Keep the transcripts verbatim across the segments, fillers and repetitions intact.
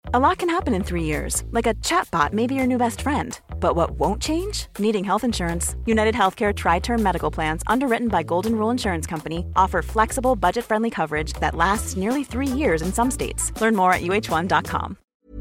A lot can happen in three years, like a chatbot may be your new best friend. But what won't change? Needing health insurance. United Healthcare Tri-Term Medical Plans, underwritten by Golden Rule Insurance Company, offer flexible, budget-friendly coverage that lasts nearly three years in some states. Learn more at U H one dot com.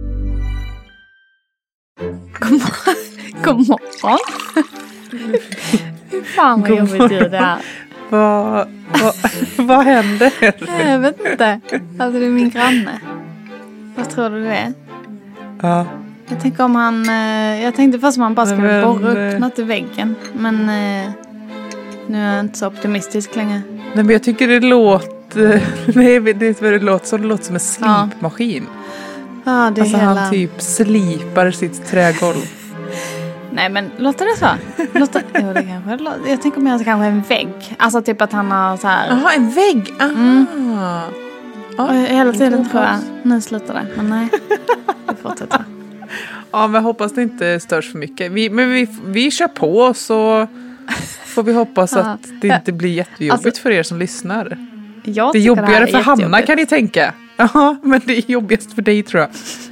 God morgon. Hur fan vad jobbigt det är. Vad, vad, vad händer? Jag vet inte. Alltså det är min granne. Vad tror du det är? Ja. Jag tänker om han... Jag tänkte först om han bara skulle men, borra upp något i väggen. Men nu är jag inte så optimistisk längre. Nej, men jag tycker det låter... Nej, det är vad det låter som. Det låter som en slipmaskin. Ja, ja det är alltså hela... han typ slipar sitt trägolv. Nej, men låter det så? Låter... Jo, det kanske låter... Jag tänker mer att det kanske är en vägg. Alltså typ att han har så här... Jaha, en vägg? Aha. Mm. Ja, hela tiden tror jag. Nu slutar det. Men nej, vi fortsätter. Ja, men jag hoppas det inte störs för mycket. Vi, men vi, vi kör på, så får vi hoppas att det inte blir jättejobbigt alltså, för er som lyssnar. Jag det är jobbigare det är för Hanna, kan ni tänka. Ja, men det är jobbigast för dig, tror jag.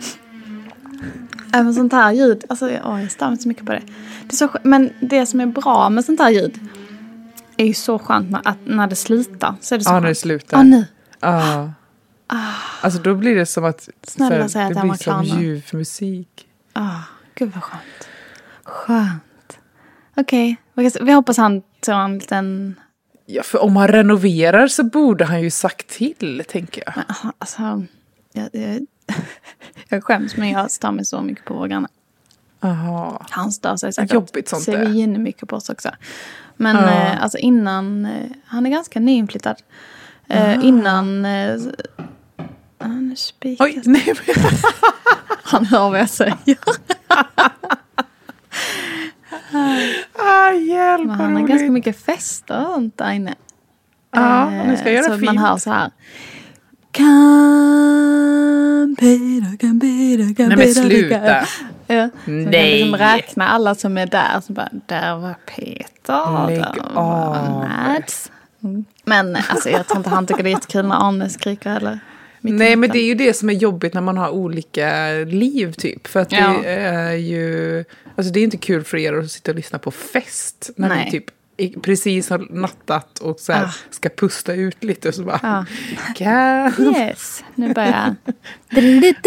Även sånt här ljud, alltså åh, jag stämmer inte så mycket på det. Det är så, men det som är bra med sånt här ljud är ju så skönt när, att när det slutar. Så är det så ja, skönt. när det slutar. Ja, nu. Ja. Ah. Alltså då blir det som att Snälla så här, säga det att blir som klar ljud för musik. Ah, gud vad skönt. Skönt. Okej, okay. Vi hoppas han tar en liten... Ja, för om han renoverar så borde han ju sagt till, tänker jag. Men, alltså, jag, jag, jag skäms, men jag stör mig så mycket på vår granne. Aha. Han stör sig säkert. Jobbigt sånt ser det. vi in mycket på oss också. Men ja. eh, alltså innan, eh, han är ganska nyinflyttad. Eh, innan... Eh, han är spikas. Oj, nej. Han hör vad jag säger. ah, hjälp, men han har roligt. ganska mycket fester runt där inne. Ja, eh, nu ska jag göra så fint. man hör så här. Kan Peter, kan Peter, kan Nej, men sluta. Ja, så nej. man kan liksom räkna alla som är där. Så bara, där var Peter. Lägg där var Mads. Mm. Men alltså, jag tror inte han tycker det är jättekul när Arne skriker heller. Nej, men det är ju det som är jobbigt när man har olika liv typ. För att ja. det är ju... Alltså det är inte kul för er att sitta och lyssna på fest. När Nej. ni typ precis har nattat och så här ah. ska pusta ut lite och så bara... Ah. Kan... Yes, nu börjar jag.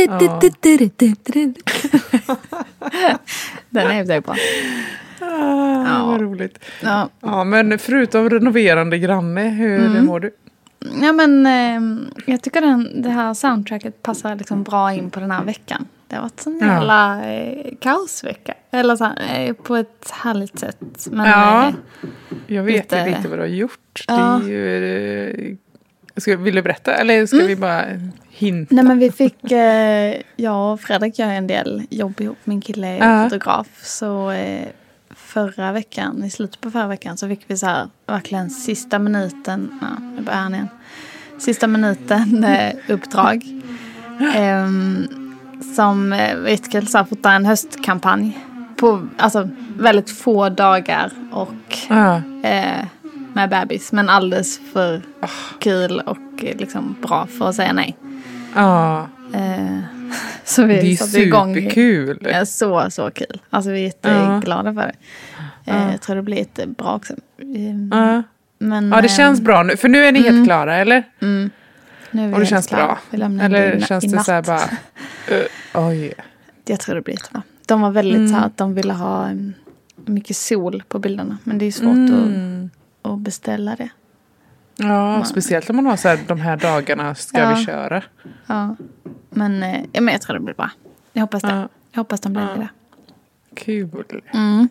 Den är ju bra. Ah, ja. Vad roligt. Ja. ja, men förutom renoverande granne, hur mm. mår du? Ja, men eh, jag tycker den, det här soundtracket passar liksom bra in på den här veckan. Det har varit en jävla eh, kaosvecka. Eller så här, eh, på ett härligt sätt. Men, ja, eh, jag vet lite, inte vad du har gjort. Ja. Det är ju, eh, ska, vill du berätta? Eller ska mm. vi bara hinta? Nej, men vi fick, eh, jag och Fredrik gör en del jobb ihop. Min kille är ja. fotograf. Så... Eh, förra veckan, i slutet på förra veckan så fick vi så här verkligen sista minuten, ja, jag börjar här igen. Sista minuten eh, uppdrag. Eh, som vi skulle så här fota en höstkampanj på alltså väldigt få dagar och uh. eh, med bebis, men alldeles för uh. kul och liksom bra för att säga nej. Ja. Uh. Eh, Så vi det är superkul. Ja, så, så kul. Alltså vi är jätteglada för det. Uh. Jag tror det blir jättebra också. Uh. Men, ja, det känns bra nu. För nu är ni mm. helt klara, eller? Mm. Nu är vi och det känns klara. bra. Eller i, känns i det natt. så här bara... Uh, oj. Jag tror det blir jättebra. De var väldigt mm. så här att de ville ha um, mycket sol på bilderna. Men det är svårt mm. att, att beställa det. Ja, ja, speciellt om man har så här, de här dagarna ska ja. vi köra. Ja, men, ja, men jag tror det blir bra. Jag hoppas det. Ja. Jag hoppas de blir ja. det. Kul. Mm.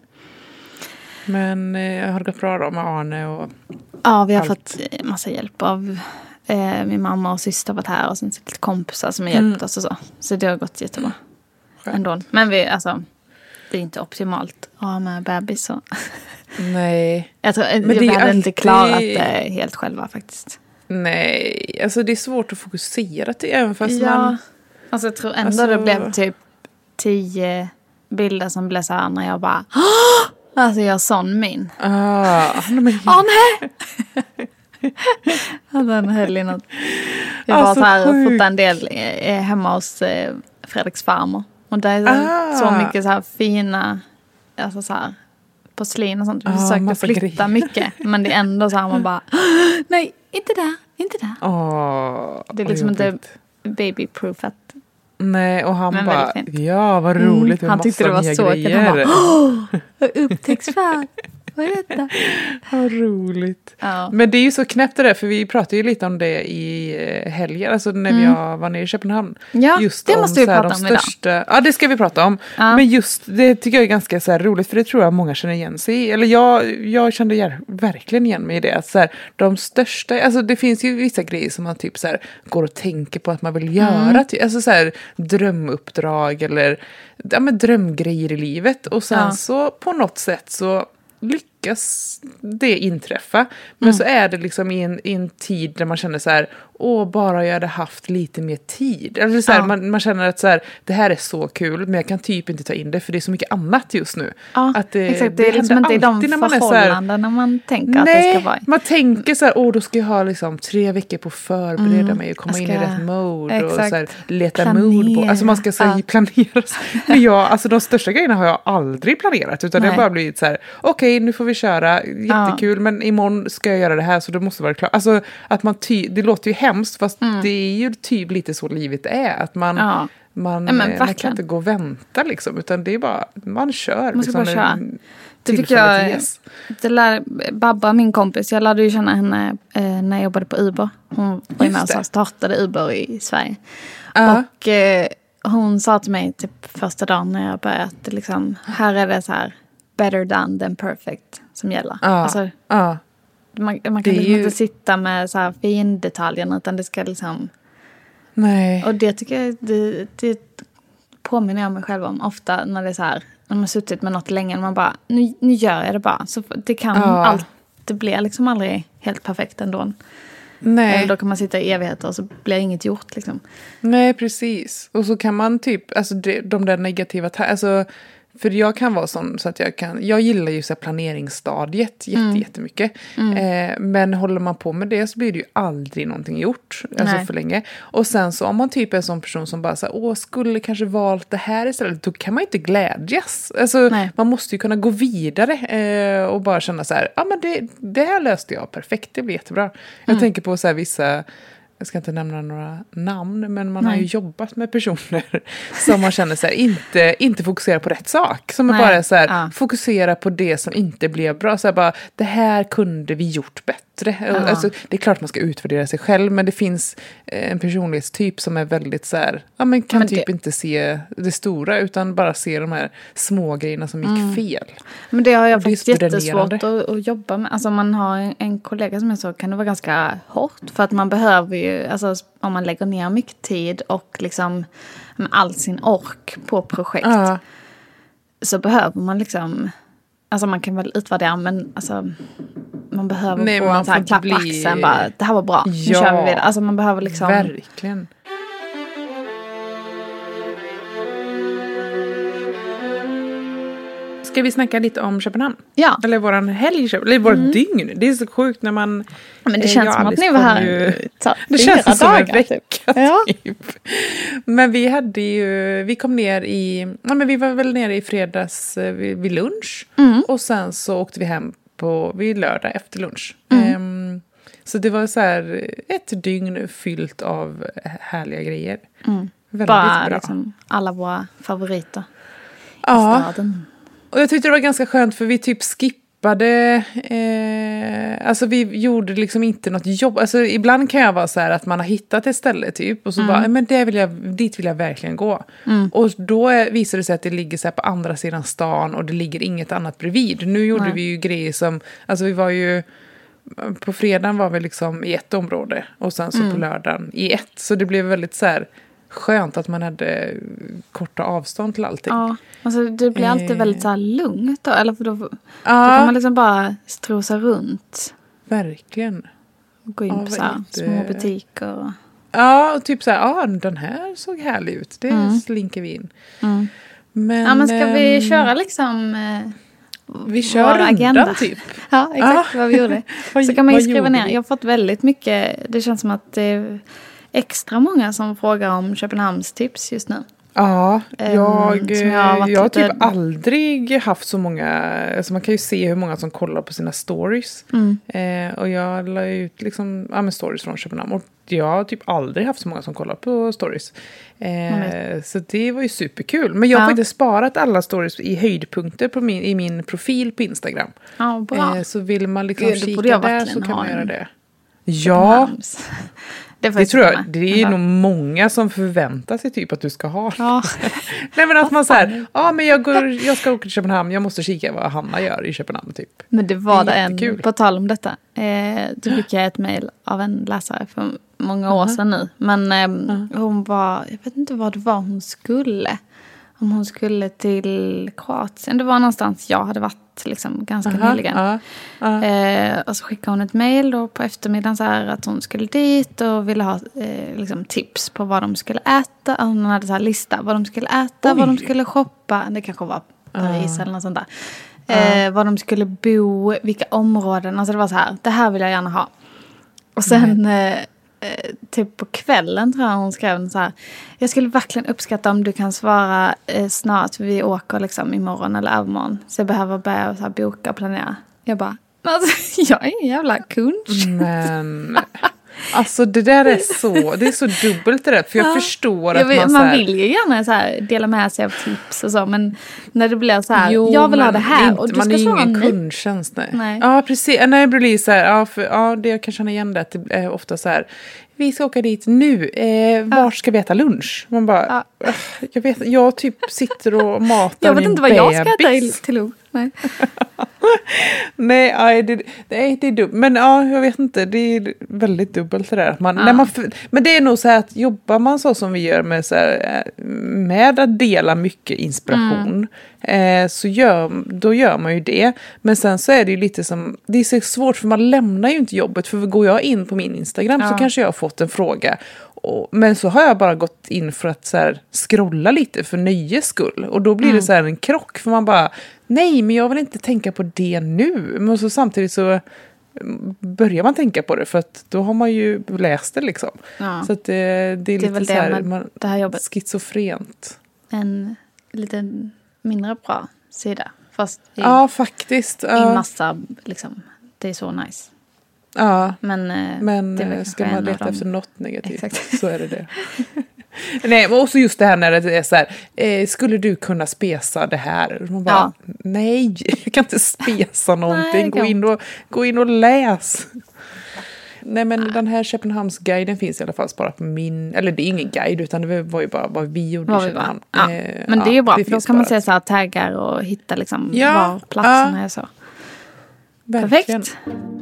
Men eh, har det gått bra då med Arne och ja, vi har allt? fått massa hjälp av eh, min mamma och syster varit här och sen lite kompisar som har hjälpt mm. oss och så. Så det har gått jättebra. Ändå. Men vi, alltså, det är inte optimalt att ha med bebis så. Nej. Jag tror, men vi det hade alltid... inte klarat det helt själva faktiskt. Nej, alltså det är svårt att fokusera till även fast ja. man... Alltså jag tror ändå alltså... det blev typ tio bilder som blev så här när jag bara alltså jag sån min. Ah, men... Åh nej! Den höll i något. Vi var alltså, så här och fotade en del hemma hos Fredriks farmor. Och det är ah. så mycket så här fina, alltså så här porslin och sånt. Vi försökte ah, flytta grejer. mycket. Men det är ändå så här man bara, nej, inte där, inte där. Oh, det är liksom inte babyproof att... Nej, och han bara, ja vad roligt. Mm, han tyckte det var så grejer. Han bara, åh, upptäcktsfärd. Vad är detta? Vad roligt. Ja. Men det är ju så knäppt det där, för vi pratade ju lite om det i helgen, alltså när mm. jag var nere i Köpenhamn. Ja, just det om, måste vi så här, prata de om största, idag. Ja, det ska vi prata om. Ja. Men just det tycker jag är ganska så här roligt, för det tror jag många känner igen sig i. Eller jag, jag kände jär, verkligen igen mig i det. Att så här, de största, alltså det finns ju vissa grejer som man typ så här, går och tänker på att man vill göra. Mm. Typ, alltså så här, drömuppdrag eller ja, men drömgrejer i livet. Och sen ja. så på något sätt så lyckas det inträffa. Men mm. så är det liksom i en, i en tid där man känner så här, åh, bara jag hade haft lite mer tid. Alltså så här, ja. man, man känner att så här, det här är så kul, men jag kan typ inte ta in det för det är så mycket annat just nu. Ja, att det, exakt. Det, det är liksom inte i de förhållanden när man tänker nej, att det ska vara. Man tänker så här, åh, då ska jag ha liksom tre veckor på att förbereda mm. mig och komma ska, in i rätt mode exakt. och så här, leta planera. mode på. Alltså man ska så här, ja. planera. Men jag, alltså de största grejerna har jag aldrig planerat, utan nej. det har bara blivit så här, okej, okay, nu får vi köra, jättekul, ja. men imorgon ska jag göra det här så det måste vara klart. Alltså att man ty- det låter ju hemskt, fast mm. det är ju typ lite så livet är, att man, ja. man, ja, man kan inte gå och vänta liksom, utan det är bara, man kör. Man ska liksom, bara köra. Det fick jag, det lär, Babba, min kompis, jag lärde ju känna henne eh, när jag jobbade på Uber. Hon var ju med och startade Uber i Sverige. Uh. Och eh, hon sa till mig typ första dagen när jag började att liksom, här är det så här better done than perfect som gäller. Uh. Alltså, uh. Man, man kan liksom ju... inte sitta med så här fin detaljerna, utan det ska liksom... Nej. Och det tycker jag, det, det påminner jag mig själv om ofta när det är så här, när man har suttit med något länge och man bara, nu, nu gör jag det bara. Så det kan ja. allt, det blir liksom aldrig helt perfekt ändå. Nej. Eller då kan man sitta i evigheter och så blir inget gjort liksom. Nej, precis. Och så kan man typ, alltså det, de där negativa, alltså... För jag kan vara sån så att jag kan... Jag gillar ju så här planeringsstadiet jätte, mm. jättemycket. Mm. Eh, men håller man på med det så blir det ju aldrig någonting gjort. Alltså Nej. för länge. Och sen så om man typ är en sån person som bara så här, åh, skulle kanske valt det här istället. Då kan man ju inte glädjas. Alltså Nej. man måste ju kunna gå vidare. Eh, och bara känna så här, ja men det, det här löste jag perfekt. Det blir jättebra. Mm. Jag tänker på så här vissa... Jag ska inte nämna några namn, men man Nej. har ju jobbat med personer som man känner så här, inte, inte fokuserar på rätt sak. Som är bara så här, ja. fokusera på det som inte blev bra. Så här bara, det här kunde vi gjort bättre. Ja. Alltså, det är klart man ska utvärdera sig själv, men det finns en personlighetstyp som är väldigt så här, ja men kan men typ det... inte se det stora, utan bara se de här små grejerna som gick mm. fel. Men det har jag faktiskt jättesvårt att, att jobba med. Alltså man har en, en kollega som är så, kan det vara ganska hårt, för att man behöver ju, alltså om man lägger ner mycket tid och liksom med all sin ork på projekt, ja. så behöver man liksom, alltså man kan väl utvärdera, men alltså man behöver Nej, få man en sån här klapp på bli... axeln, bara, det här var bra, nu ja, kör vi vidare. Alltså man behöver liksom... Verkligen. Ska vi snacka lite om Köpenhamn? Ja. Eller våran helg, eller vårt mm. dygn. Det är så sjukt när man... Ja, men det känns som att ni var här ju, det känns som en vecka typ. Ja. typ. Men vi hade ju... Vi kom ner i... Ja, men vi var väl nere i fredags vid, vid lunch. Mm. Och sen så åkte vi hem på vid lördag efter lunch. Mm. Um, så det var så här ett dygn fyllt av härliga grejer. Mm. Väldigt Bara, bra. Liksom, alla våra favoriter ja. i staden. Och jag tyckte det var ganska skönt, för vi typ skippade, eh, alltså vi gjorde liksom inte något jobb. Alltså ibland kan jag vara så här att man har hittat ett ställe typ, och så mm. bara, men det vill jag, dit vill jag verkligen gå. Mm. Och då är, visar det sig att det ligger så här på andra sidan stan och det ligger inget annat bredvid. Nu gjorde Nej. vi ju grejer som, alltså vi var ju, på fredagen var vi liksom i ett område och sen så mm. på lördagen i ett. Så det blev väldigt så här skönt att man hade korta avstånd till allting. Ja, alltså det blir alltid eh. väldigt så här lugnt då, eller för då, ja. då kan man liksom bara strosa runt. Verkligen. Gå in ja, på så här inte... små butiker. Ja, och typ så här, ja, den här såg härlig ut. Det mm. slinker vi in. Mm. Men, ja, men ska vi äm... köra liksom eh, vi kör rundan agenda typ. Ja, exakt ah. vad vi gjorde. Så kan man ju skriva ner. Jag har fått väldigt mycket, det känns som att det är extra många som frågar om Köpenhamns tips just nu. Ja, jag, som jag har, varit jag har lite... typ aldrig haft så många, alltså man kan ju se hur många som kollar på sina stories. Mm. Eh, och jag la ut liksom, ja, men stories från Köpenhamn. Och jag har typ aldrig haft så många som kollar på stories. Eh, så det var ju superkul. Men jag har ja. faktiskt sparat alla stories i höjdpunkter på min, i min profil på Instagram. Ja, bra. Eh, så vill man liksom Gud, kika där så kan man göra det. Ja, det, det tror jag. Det är ju nog många som förväntar sig typ att du ska ha. Ja. Nej, men att man säger, ja men jag, går, jag ska åka till Köpenhamn, jag måste kika vad Hanna gör i Köpenhamn typ. Men det var det, det en, på tal om detta, eh, då fick jag ett mejl av en läsare för många år uh-huh. sedan nu. Men eh, uh-huh. hon var, jag vet inte vad det var hon skulle. Om hon skulle till Kroatien. Det var någonstans jag hade varit liksom ganska uh-huh. nyligen. Uh-huh. Uh-huh. Eh, och så skickade hon ett mejl då på eftermiddagen så här att hon skulle dit och ville ha eh, liksom tips på vad de skulle äta. Hon hade så här lista vad de skulle äta, Oj. vad de skulle shoppa. Det kanske var Paris uh-huh. eller något sånt där. Uh-huh. Eh, vad de skulle bo, vilka områden. Alltså det var så här, det här vill jag gärna ha. Och sen... Uh-huh. Eh, Eh, typ på kvällen tror jag hon skrev så här: jag skulle verkligen uppskatta om du kan svara eh, snart, för vi åker liksom imorgon eller övermorgon, så jag behöver börja så här, boka och planera. Jag bara, alltså, jag är en jävla kunch. Men alltså det där är så, det är så dubbelt det där, för jag ja, förstår att jag vet, man man så här... vill ju gärna så här, dela med sig av tips och så, men när det blir så här, jo, jag vill ha det här inte, och du man ska är svara ingen nej. kundtjänst, nej. nej. Ja, precis. Nej, det blir så här, ja, för, ja, det jag kan känna igen det, att det är ofta så här, vi ska åka dit nu, eh, var ja. ska vi äta lunch? Man bara, ja. jag vet, jag typ sitter och matar jag vet min inte vad bebis. jag ska äta till lunch. Nej. Nej, aj, det, det, det är dubbelt. Men ja, jag vet inte. Det är väldigt dubbelt det där. Man, ja. när man, men det är nog så här att jobbar man så som vi gör med, så här, med att dela mycket inspiration, mm. eh, så gör, då gör man ju det. Men sen så är det ju lite som, det är så svårt för man lämnar ju inte jobbet. För går jag in på min Instagram ja. så kanske jag har fått en fråga. Och, men så har jag bara gått in för att så här, scrolla lite för nöjes skull. Och då blir mm. det så här en krock. För man bara, nej men jag vill inte tänka på det nu. Men så samtidigt så börjar man tänka på det. För att då har man ju läst det liksom. Ja. Så att det, det är det lite är väl så här, det, man, det här jobbet. Schizofrent. En lite mindre bra sida. Fast i, ja, faktiskt. i ja. massa, liksom, det är så nice. Ja, men, men det ska man leta efter något negativt Exakt. så är det det. Nej, men också just det här när det är så här, eh, skulle du kunna spesa det här? Man bara, ja. nej, jag kan inte spesa någonting. Nej, gå, in och, gå in och läs. Nej, men nej. Den här Köpenhamnsguiden finns i alla fall bara på min, eller det är ingen guide utan det var ju bara vad vi gjorde i Köpenhamn. Ja. Eh, men det är ju bra, för då kan man se så här taggar och hitta liksom ja. var platserna ja. är så. Verkligen. Perfekt.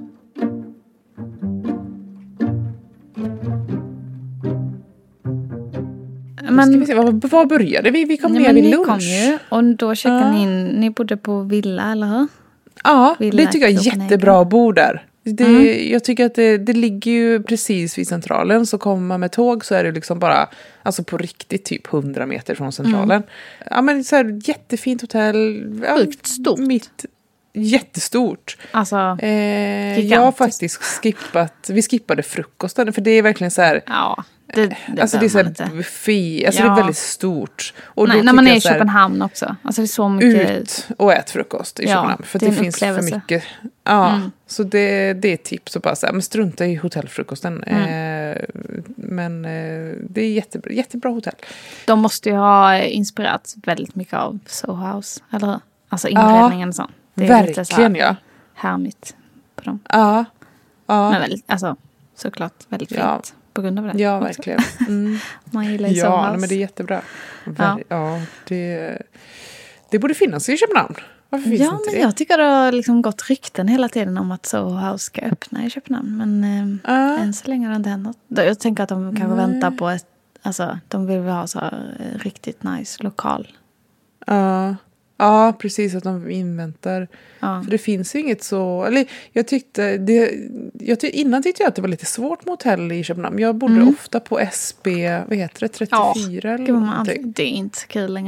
Men, ska vi se, vad, vad började vi? Vi kom nej, ner vid ni lunch. Kom ju, och då checkade ja. ni in, ni bodde på villa, eller hur? Ja, villa, det tycker jag är jättebra att bo där. Det, mm. Jag tycker att det, det ligger ju precis vid centralen, så kommer man med tåg så är det liksom bara, alltså på riktigt typ hundra meter från centralen. Mm. Ja, men så här, jättefint hotell. Sjukt stort. Mitt, jättestort. Alltså, eh, jag har faktiskt skippat, vi skippade frukosten, för det är verkligen så här... Ja. Det, det alltså det är så här buffé, alltså ja. det är väldigt stort. Och nej, då när man är i så här, Köpenhamn också. Alltså det är så mycket... Ut och ät frukost i ja, Köpenhamn. För det, det finns upplevelse. För mycket. Ja, mm. så det, det är ett tips att bara säga, men strunta i hotellfrukosten. Mm. Eh, men eh, det är jättebra, jättebra hotell. De måste ju ha inspirerats väldigt mycket av Soho House, eller hur? Alltså inredningen ja, och sånt. Det är verkligen, lite så här ja. härmigt på dem. Ja. ja. Men väldigt, alltså såklart väldigt fint. Ja. På grund av det. Ja, verkligen. Mm. Man gillar ju ja, nej, men det är jättebra. Ver- ja. ja, det, det borde finnas i Köpenhamn. Varför finns ja, inte men det? jag tycker det har liksom gått rykten hela tiden om att Soho House ska öppna i Köpenhamn. Men äh. än så länge har det inte hänt något. Jag tänker att de kanske nej. väntar på ett, alltså de vill ha så här riktigt nice lokal. Ja. Ja, precis, att de inväntar. Ja. För det finns ju inget så... Eller jag tyckte... Det, jag tyck, innan tyckte jag att det var lite svårt med hotell i Köpenhamn. Jag bodde mm. ofta på S B, vad heter det, trettiofyra ja, eller någonting. Det är inte så kul längre.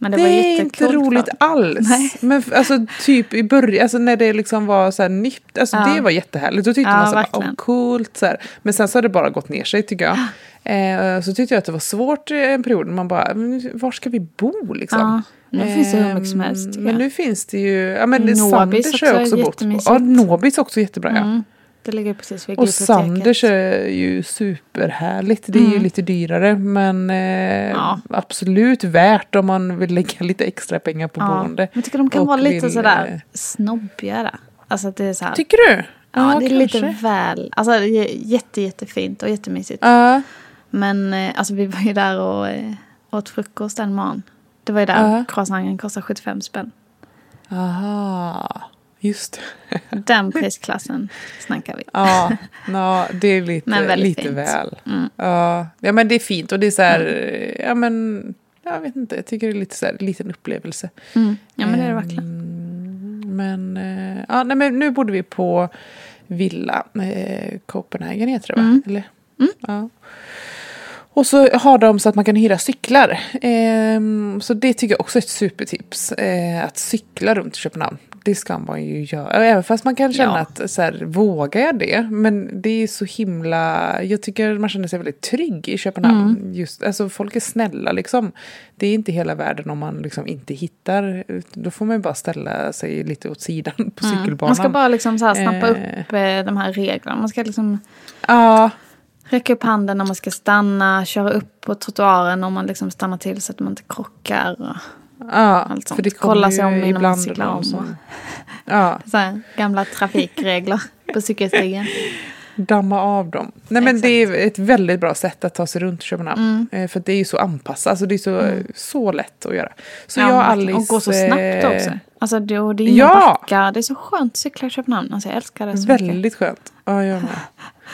Men det, det var är inte roligt för. alls. Nej. Men alltså typ i början, alltså när det liksom var så här nytt, alltså ja. det var jättehärligt. Då tyckte ja, man så här, åh coolt så här. Men sen så har det bara gått ner sig tycker jag. Eh, så tyckte jag att det var svårt en period. Man bara, var ska vi bo liksom? Ja. Nu eh, finns det hur mycket som helst. Men nu finns det ju, ja men Nobis Sanders har jag också bott på. Ja, Nobis också jättebra, ja. Mm. Det ligger precis vid och Sanders är ju superhärligt. Det är mm. ju lite dyrare. Men eh, ja. absolut värt om man vill lägga lite extra pengar på ja. boende. Jag tycker de kan vara lite vill, sådär snobbiga. Alltså att det är så här, tycker du? Ja, ja det är kanske. Lite väl. Alltså det är jätte, jättefint och jättemysigt. Uh. Men eh, alltså vi var ju där och eh, åt frukost en morgon. Det var ju där uh. croissanten kostar sjuttiofem spänn. Aha. Just den prisklassen snackar vi. Ja, no, det är lite, lite fint. Väl. Mm. Ja, ja, men det är fint och det är så här, mm. ja men, jag vet inte, jag tycker det är lite så här, liten upplevelse. Mm. Ja, men det är det verkligen. Mm, men, ja, nej, men nu borde vi på Villa eh, Copenhagen heter det va? Mm. Eller? Mm. Ja. Och så har de så att man kan hyra cyklar. Eh, så det tycker jag också är ett supertips. Eh, att cykla runt Köpenhamn. Det ska man ju göra. Även fast man kan känna ja. att så här, vågar jag det? Men det är så himla... Jag tycker man känner sig väldigt trygg i Köpenhamn. Mm. Just, alltså folk är snälla liksom. Det är inte hela världen om man liksom inte hittar. Då får man ju bara ställa sig lite åt sidan på mm. cykelbanan. Man ska bara liksom så här snappa eh. upp eh, de här reglerna. Man ska liksom... Ja... Räcka upp handen om man ska stanna. Köra upp på trottoaren om man liksom stannar till så att man inte krockar. Och ja, allt sånt. För det kolla sig om innan man cyklar cyklar om. Som... Ja. Så här, gamla trafikregler på cykelstigen. Damma av dem. Nej, men det är ett väldigt bra sätt att ta sig runt Köpenhamn. Mm. För det är ju så anpassat. Alltså det är så, mm. så lätt att göra. Så ja, jag Alice... Och gå så snabbt också. Alltså det, och det är inga ja. backar. Det är så skönt att cykla i Köpenhamn. Alltså jag älskar det så väldigt mycket. Skönt. Ja, jag med.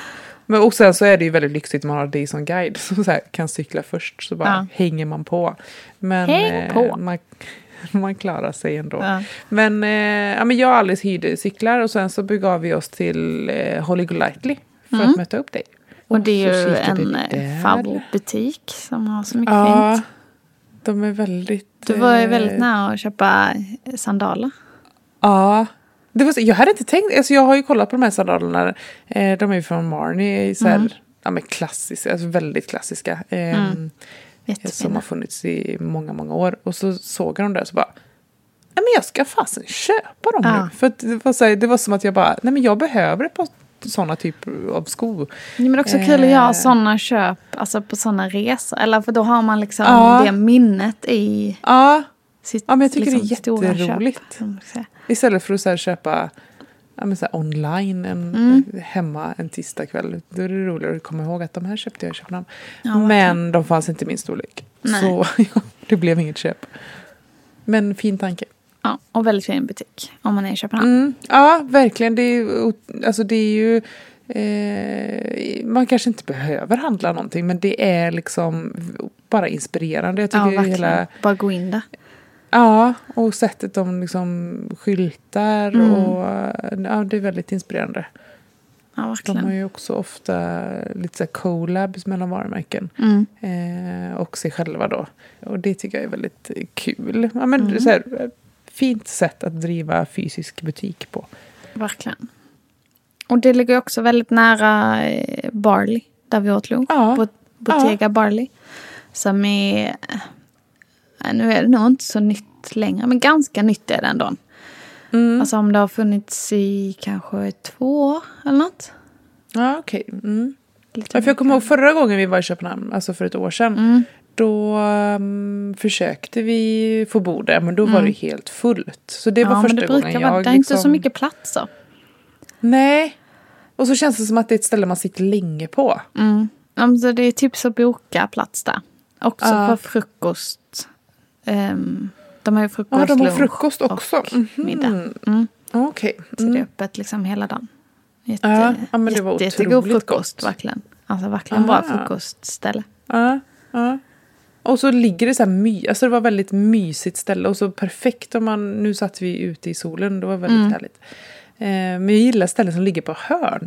Men och sen så är det ju väldigt lyxigt att man har dig som guide som så här kan cykla först så bara ja. hänger man på. Men Häng på. Eh, man, man klarar sig ändå. Ja. Men, eh, ja, men jag och Alice hyrde cyklar och sen så begav vi oss till eh, Holly Golightly för mm. att möta upp dig. Och, och det är ju en favoritbutik som har så mycket ja, fint. De är väldigt... Du var ju väldigt nära att köpa sandaler. Ja, det var så, jag hade inte tänkt, alltså jag har ju kollat på de här sandalerna, eh, de är ju från Marni, så här, mm. ja, men klassiska, alltså väldigt klassiska, eh, mm. som har funnits i många, många år. Och så såg jag dem där och så bara, nej men jag ska fasen köpa dem ja. nu. För att det var, så här, det var som att jag bara, nej men jag behöver det på sådana typer av skor. Ja, men det är också kul att göra sådana köp, alltså på sådana resor, eller för då har man liksom ja. det minnet i ja. sitt, ja, men jag tycker liksom, det är jätteroligt. Istället för att så här, köpa ja, men så här, online en, mm. hemma en tisdag kväll. Då är det roligare att komma ihåg att de här köpte jag i Köpenhamn. Ja, men de fanns inte i min storlek. Nej. Så ja, det blev inget köp. Men fin tanke. Ja, och väldigt fin butik om man är i Köpenhamn. Mm. Ja, verkligen. Det är, alltså, det är ju... Eh, man kanske inte behöver handla någonting. Men det är liksom bara inspirerande. Jag tycker ja, verkligen. Hela, bara gå in där. Ja, och sättet de liksom skyltar mm. och ja, det är väldigt inspirerande. Ja, verkligen. De har ju också ofta lite så här collabs mellan varumärken mm. eh, och sig själva då. Och det tycker jag är väldigt kul. Ja, men mm. så här, fint sätt att driva fysisk butik på. Verkligen. Och det ligger också väldigt nära Barley, där vi åt lunch. Ja. Bottega ja. Barley. Som är... Nu är det nog inte så nytt längre, men ganska nytt är det ändå. Mm. Alltså om det har funnits i kanske två år eller något. Ja, okej. Okay. Mm. Ja, för jag kommer ihåg förra gången vi var i Köpenhamn, alltså för ett år sedan. Mm. Då um, försökte vi få bo där, men då mm. var det helt fullt. Så det var ja, första men det gången brukar jag vara, det är liksom... inte så mycket platser. Nej. Och så känns det som att det är ett ställe man sitter länge på. Mm. Alltså det är tips att boka plats där. Också uh. för frukost. Um, de har ju frukost, ja, de har lunch frukost också. Och mm-hmm. middag. Mm. Okej. Okay. Mm. Så det är öppet liksom hela dagen. Jätte, ja, ja, men det var jätte, otroligt frukost, gott. Verkligen. Alltså verkligen ah. bra frukostställe. Ja, ja. Och så ligger det så här my, alltså det var väldigt mysigt ställe och så perfekt om man, nu satt vi ute i solen, det var väldigt mm. härligt. Eh, men jag gillar ställen som ligger på hörn.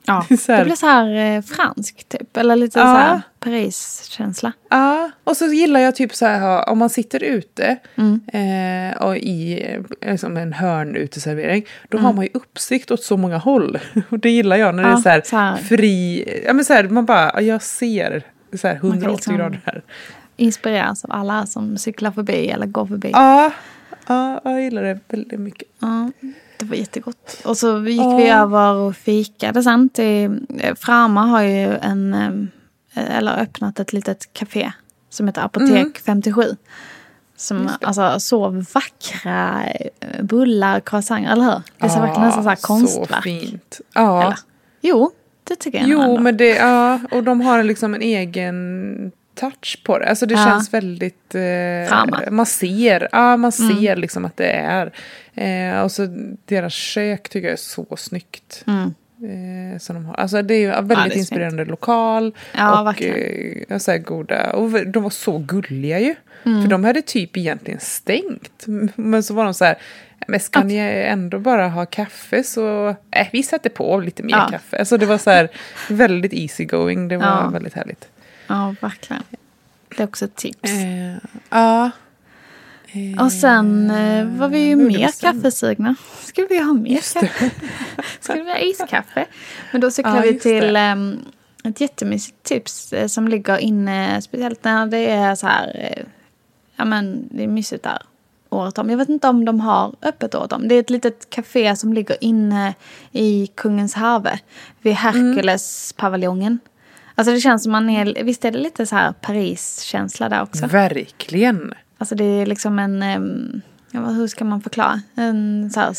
Ja, det, så här... det blir så här eh, fransk typ. Eller lite ja. så här Paris-känsla. Ja, och så gillar jag typ så här, om man sitter ute Mm. eh, och i liksom en hörn uteservering, då Mm. har man ju uppsikt åt så många håll. Och det gillar jag när Ja, det är så här, så här. fri, ja men så här, man bara, jag ser så här hundraåttio liksom grader här. Inspireras av alla som cyklar förbi eller går förbi. Ja, ja, jag gillar det väldigt mycket. Ja, det var jättegott. Och så gick Ja. vi över och fikade sen till... Frama har ju en... eh, Eller öppnat ett litet café som heter Apotek Mm. femtiosju. Som alltså så vackra eh, bullar, croissanter, eller hur? Det ser verkligen nästan så här konstverk. Så fint. Ja. Eller? Jo, det tycker jag Jo, ändå. men det, ja, och de har liksom en egen touch på det. Alltså det Ja. känns väldigt... Eh, Frama. man ser, ja man ser Mm. liksom att det är. Eh, och så deras kök tycker jag är så snyggt. Mm. Eh, som de har. Alltså det är ju en väldigt det är inspirerande lokal. Ja, och verkligen. eh, så här goda. Och de var så gulliga ju. Mm. För de hade typ egentligen stängt. Men så var de så här... Men ska ni ändå bara ha kaffe så... Äh, vi sätter på lite mer Ja. kaffe. Alltså det var så här väldigt easy going. Det var Ja. väldigt härligt. Ja, verkligen. Det är också ett tips. Eh, ja. Eh, Och sen eh, var vi ju vad gjorde mer vi sen? kaffesugna. Skulle vi ha mer Just det. kaffe? Skulle vi ha iskaffe? Men då cyklade Ja, vi just till det. um, ett jättemysigt tips eh, som ligger inne, speciellt när det är så här, eh, ja men det är mysigt där året om. Jag vet inte om de har öppet året om. Det är ett litet café som ligger inne i Kungens Have vid Herkules-paviljongen. Alltså det känns som man är, visst är det lite så här Paris-känsla där också? Verkligen. Alltså det är liksom en, um, ja, vad- hur ska man förklara? En så här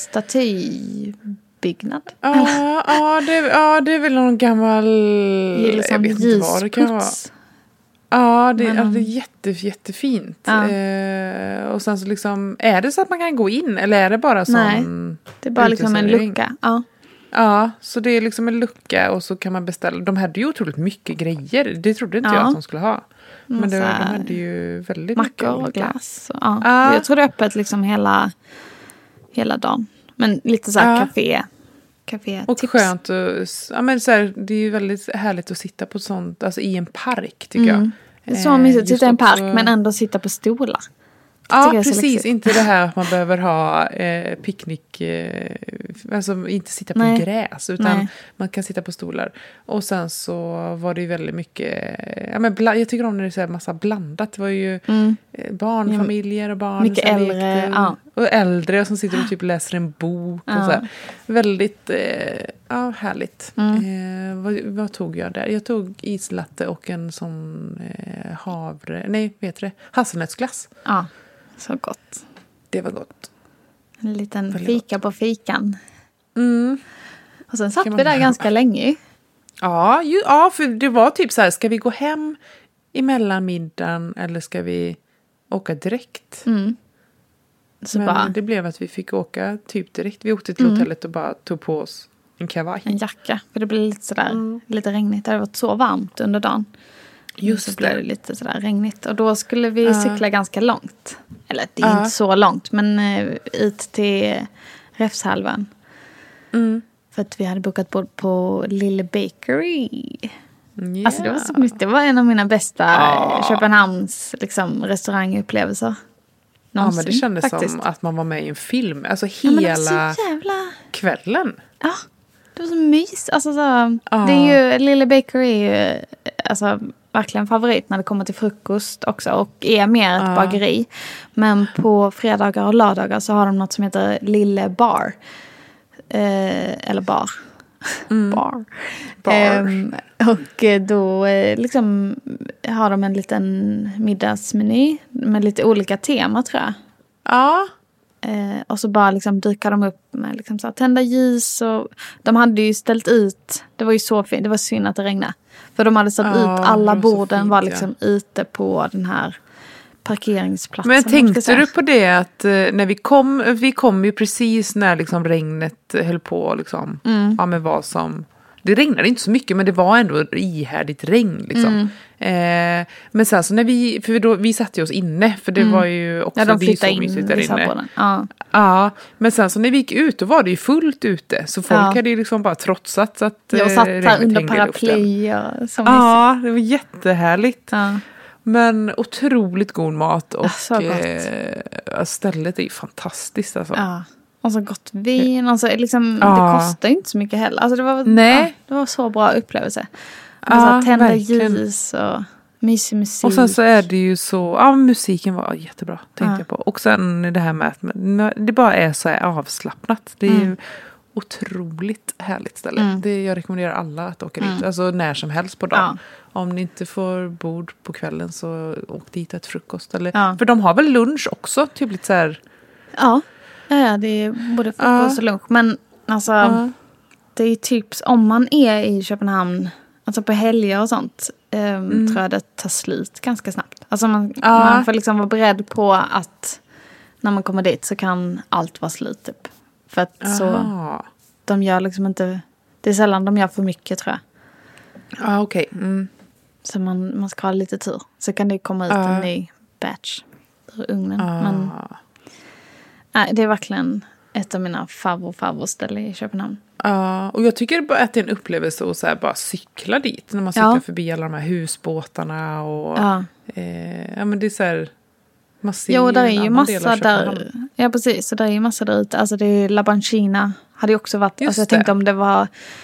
statybyggnad. Ja, ja, det, ja, det är väl någon gammal... Det är liksom jag vet inte vad det kan vara. ljusputs. Ja, det, Men, ja, det är jätte, jättefint. Ja. Eh, och sen så liksom, är det så att man kan gå in? Eller är det bara sån... Nej. Det är bara liksom en uteservering? lucka. Ja. Ja, så det är liksom en lucka och så kan man beställa. De hade ju otroligt mycket grejer. Det trodde inte Ja. jag att de skulle ha. Men det, de Massa hade ju väldigt mycket Mackor och olika. glass. Ja. Ja. Jag tror det är öppet liksom hela, hela dagen. Men lite så här Ja. café. Café Och tips. skönt att, ja men så här, det är ju väldigt härligt att sitta på sånt, alltså i en park tycker jag. Mm. Det är så Eh, mysigt att sitta i en just park också- men ändå sitta på stolar. Det Ja, tycker jag är så precis. lyxigt. Inte det här att man behöver ha eh, picknick, eh, alltså inte sitta på Nej. gräs, utan Nej. man kan sitta på stolar. Och sen så var det ju väldigt mycket, ja men bla, jag tycker om när det är så här massa blandat. Det var ju Mm. eh, barnfamiljer och barn Mycket som äldre, lekte. ja. Och äldre som sitter och typ läser en bok. Ja. Och så här. Väldigt eh, ja, härligt. Mm. Eh, vad, vad tog jag där? Jag tog islatte och en sån eh, havre, nej vad heter det? Hasselnötsglass. Ja, så gott. Det var gott. En liten Väldigt fika på fikan. Mm. Och sen satt Kan vi man- där ganska länge. Ja, ju, ja, för det var typ så här, ska vi gå hem emellan middagen eller ska vi åka direkt? Mm. Så Men bara det blev att vi fick åka typ direkt. Vi åkte till Mm. hotellet och bara tog på oss en kavaj. en jacka. För det blev lite sådär, Mm. lite regnigt. Det hade varit så varmt under dagen. Just så det. blev det lite sådär regnigt. Och då skulle vi Ja. cykla ganska långt. Eller det är Ja. inte så långt. Men eh, ut till Räfshalvön. Mm. För att vi hade bokat bord på Lille Bakery. Yeah. Alltså det var så mysigt. Det var en av mina bästa Ja. eh, Köpenhamns liksom, restaurangupplevelser. Ja, men det Någonsin, kändes faktiskt. som att man var med i en film. Alltså Ja, men det var hela så jävla... kvällen. Ja, det var så mys. Alltså, så, Ja. det är ju, Lille Bakery är ju alltså, verkligen favorit när det kommer till frukost också. Och är mer ett Ja. bageri. Men på fredagar och lördagar så har de något som heter Lille Bar. Eh, eller bar. Mm. Bar. Bar. Ehm, och eh, då eh, liksom har de en liten middagsmeny med lite olika tema tror jag. Ja. Eh, och så bara liksom dukar de upp med liksom så här, tända ljus. Och de hade ju ställt ut, det var ju så fint, det var synd att det regnade. För de hade ställt Ja, ut, alla det var så borden fint, var ja. liksom ute på den här parkeringsplatsen. Men om man ska tänkte säga. du på det att eh, när vi kom, vi kom ju precis när liksom regnet höll på liksom, Mm. ja men vad som, det regnade inte så mycket, men det var ändå ihärdigt regn liksom. Mm. Eh, men sen så när vi, för då, vi satte oss inne, för det mm. var ju också, ja, de det är så in mysigt där inne. Ja. Ja, men sen så när vi gick ut, då var det ju fullt ute, så folk ja. hade ju liksom bara trotsat så att jag satt här under paraplyer. Ja, det var jättehärligt. Ja. Men otroligt god mat och ja, eh, stället är ju fantastiskt alltså. Ja. Och så gott vin. Alltså, liksom, ja. Det kostar inte så mycket heller. Alltså, det, var, Nej. Ja, det var så bra upplevelse. Alltså, ja, tända ljus och mysig musik. Och sen så är det ju så... Ja, musiken var jättebra, tänkte ja. jag på. Och sen det här med att det bara är så här avslappnat. Det är mm. ju otroligt härligt ställe. Mm. Det, jag rekommenderar alla att åka dit. Mm. Alltså när som helst på dagen. Ja. Om ni inte får bord på kvällen så åk dit ett frukost. Eller, ja. För de har väl lunch också? Typ lite så här... Ja. Ja, det är både frukost uh. och lunch. Men alltså, uh. det är tips om man är i Köpenhamn, alltså på helger och sånt, um, mm. tror jag det tar slut ganska snabbt. Alltså man, uh. man får liksom vara beredd på att när man kommer dit så kan allt vara slut typ. För att uh. så, de gör liksom inte, det är sällan de gör för mycket tror jag. Ja, uh, okej. Okay. Mm. Så man, man ska ha lite tur. Så kan det komma ut uh. en ny batch ur ugnen. Uh. Men nej, det är verkligen ett av mina favor favoritställen i Köpenhamn. Ja, uh, och jag tycker bara att det är en upplevelse att så här bara cykla dit. När man cyklar ja. förbi alla de här husbåtarna. Och, ja. Eh, ja, men det är så här... Man ser jo, där är ju massa där... Ja, precis. Så där är ju massa där ute. Alltså det är La Banchina. Hade ju också varit... Alltså jag tänkte om det var...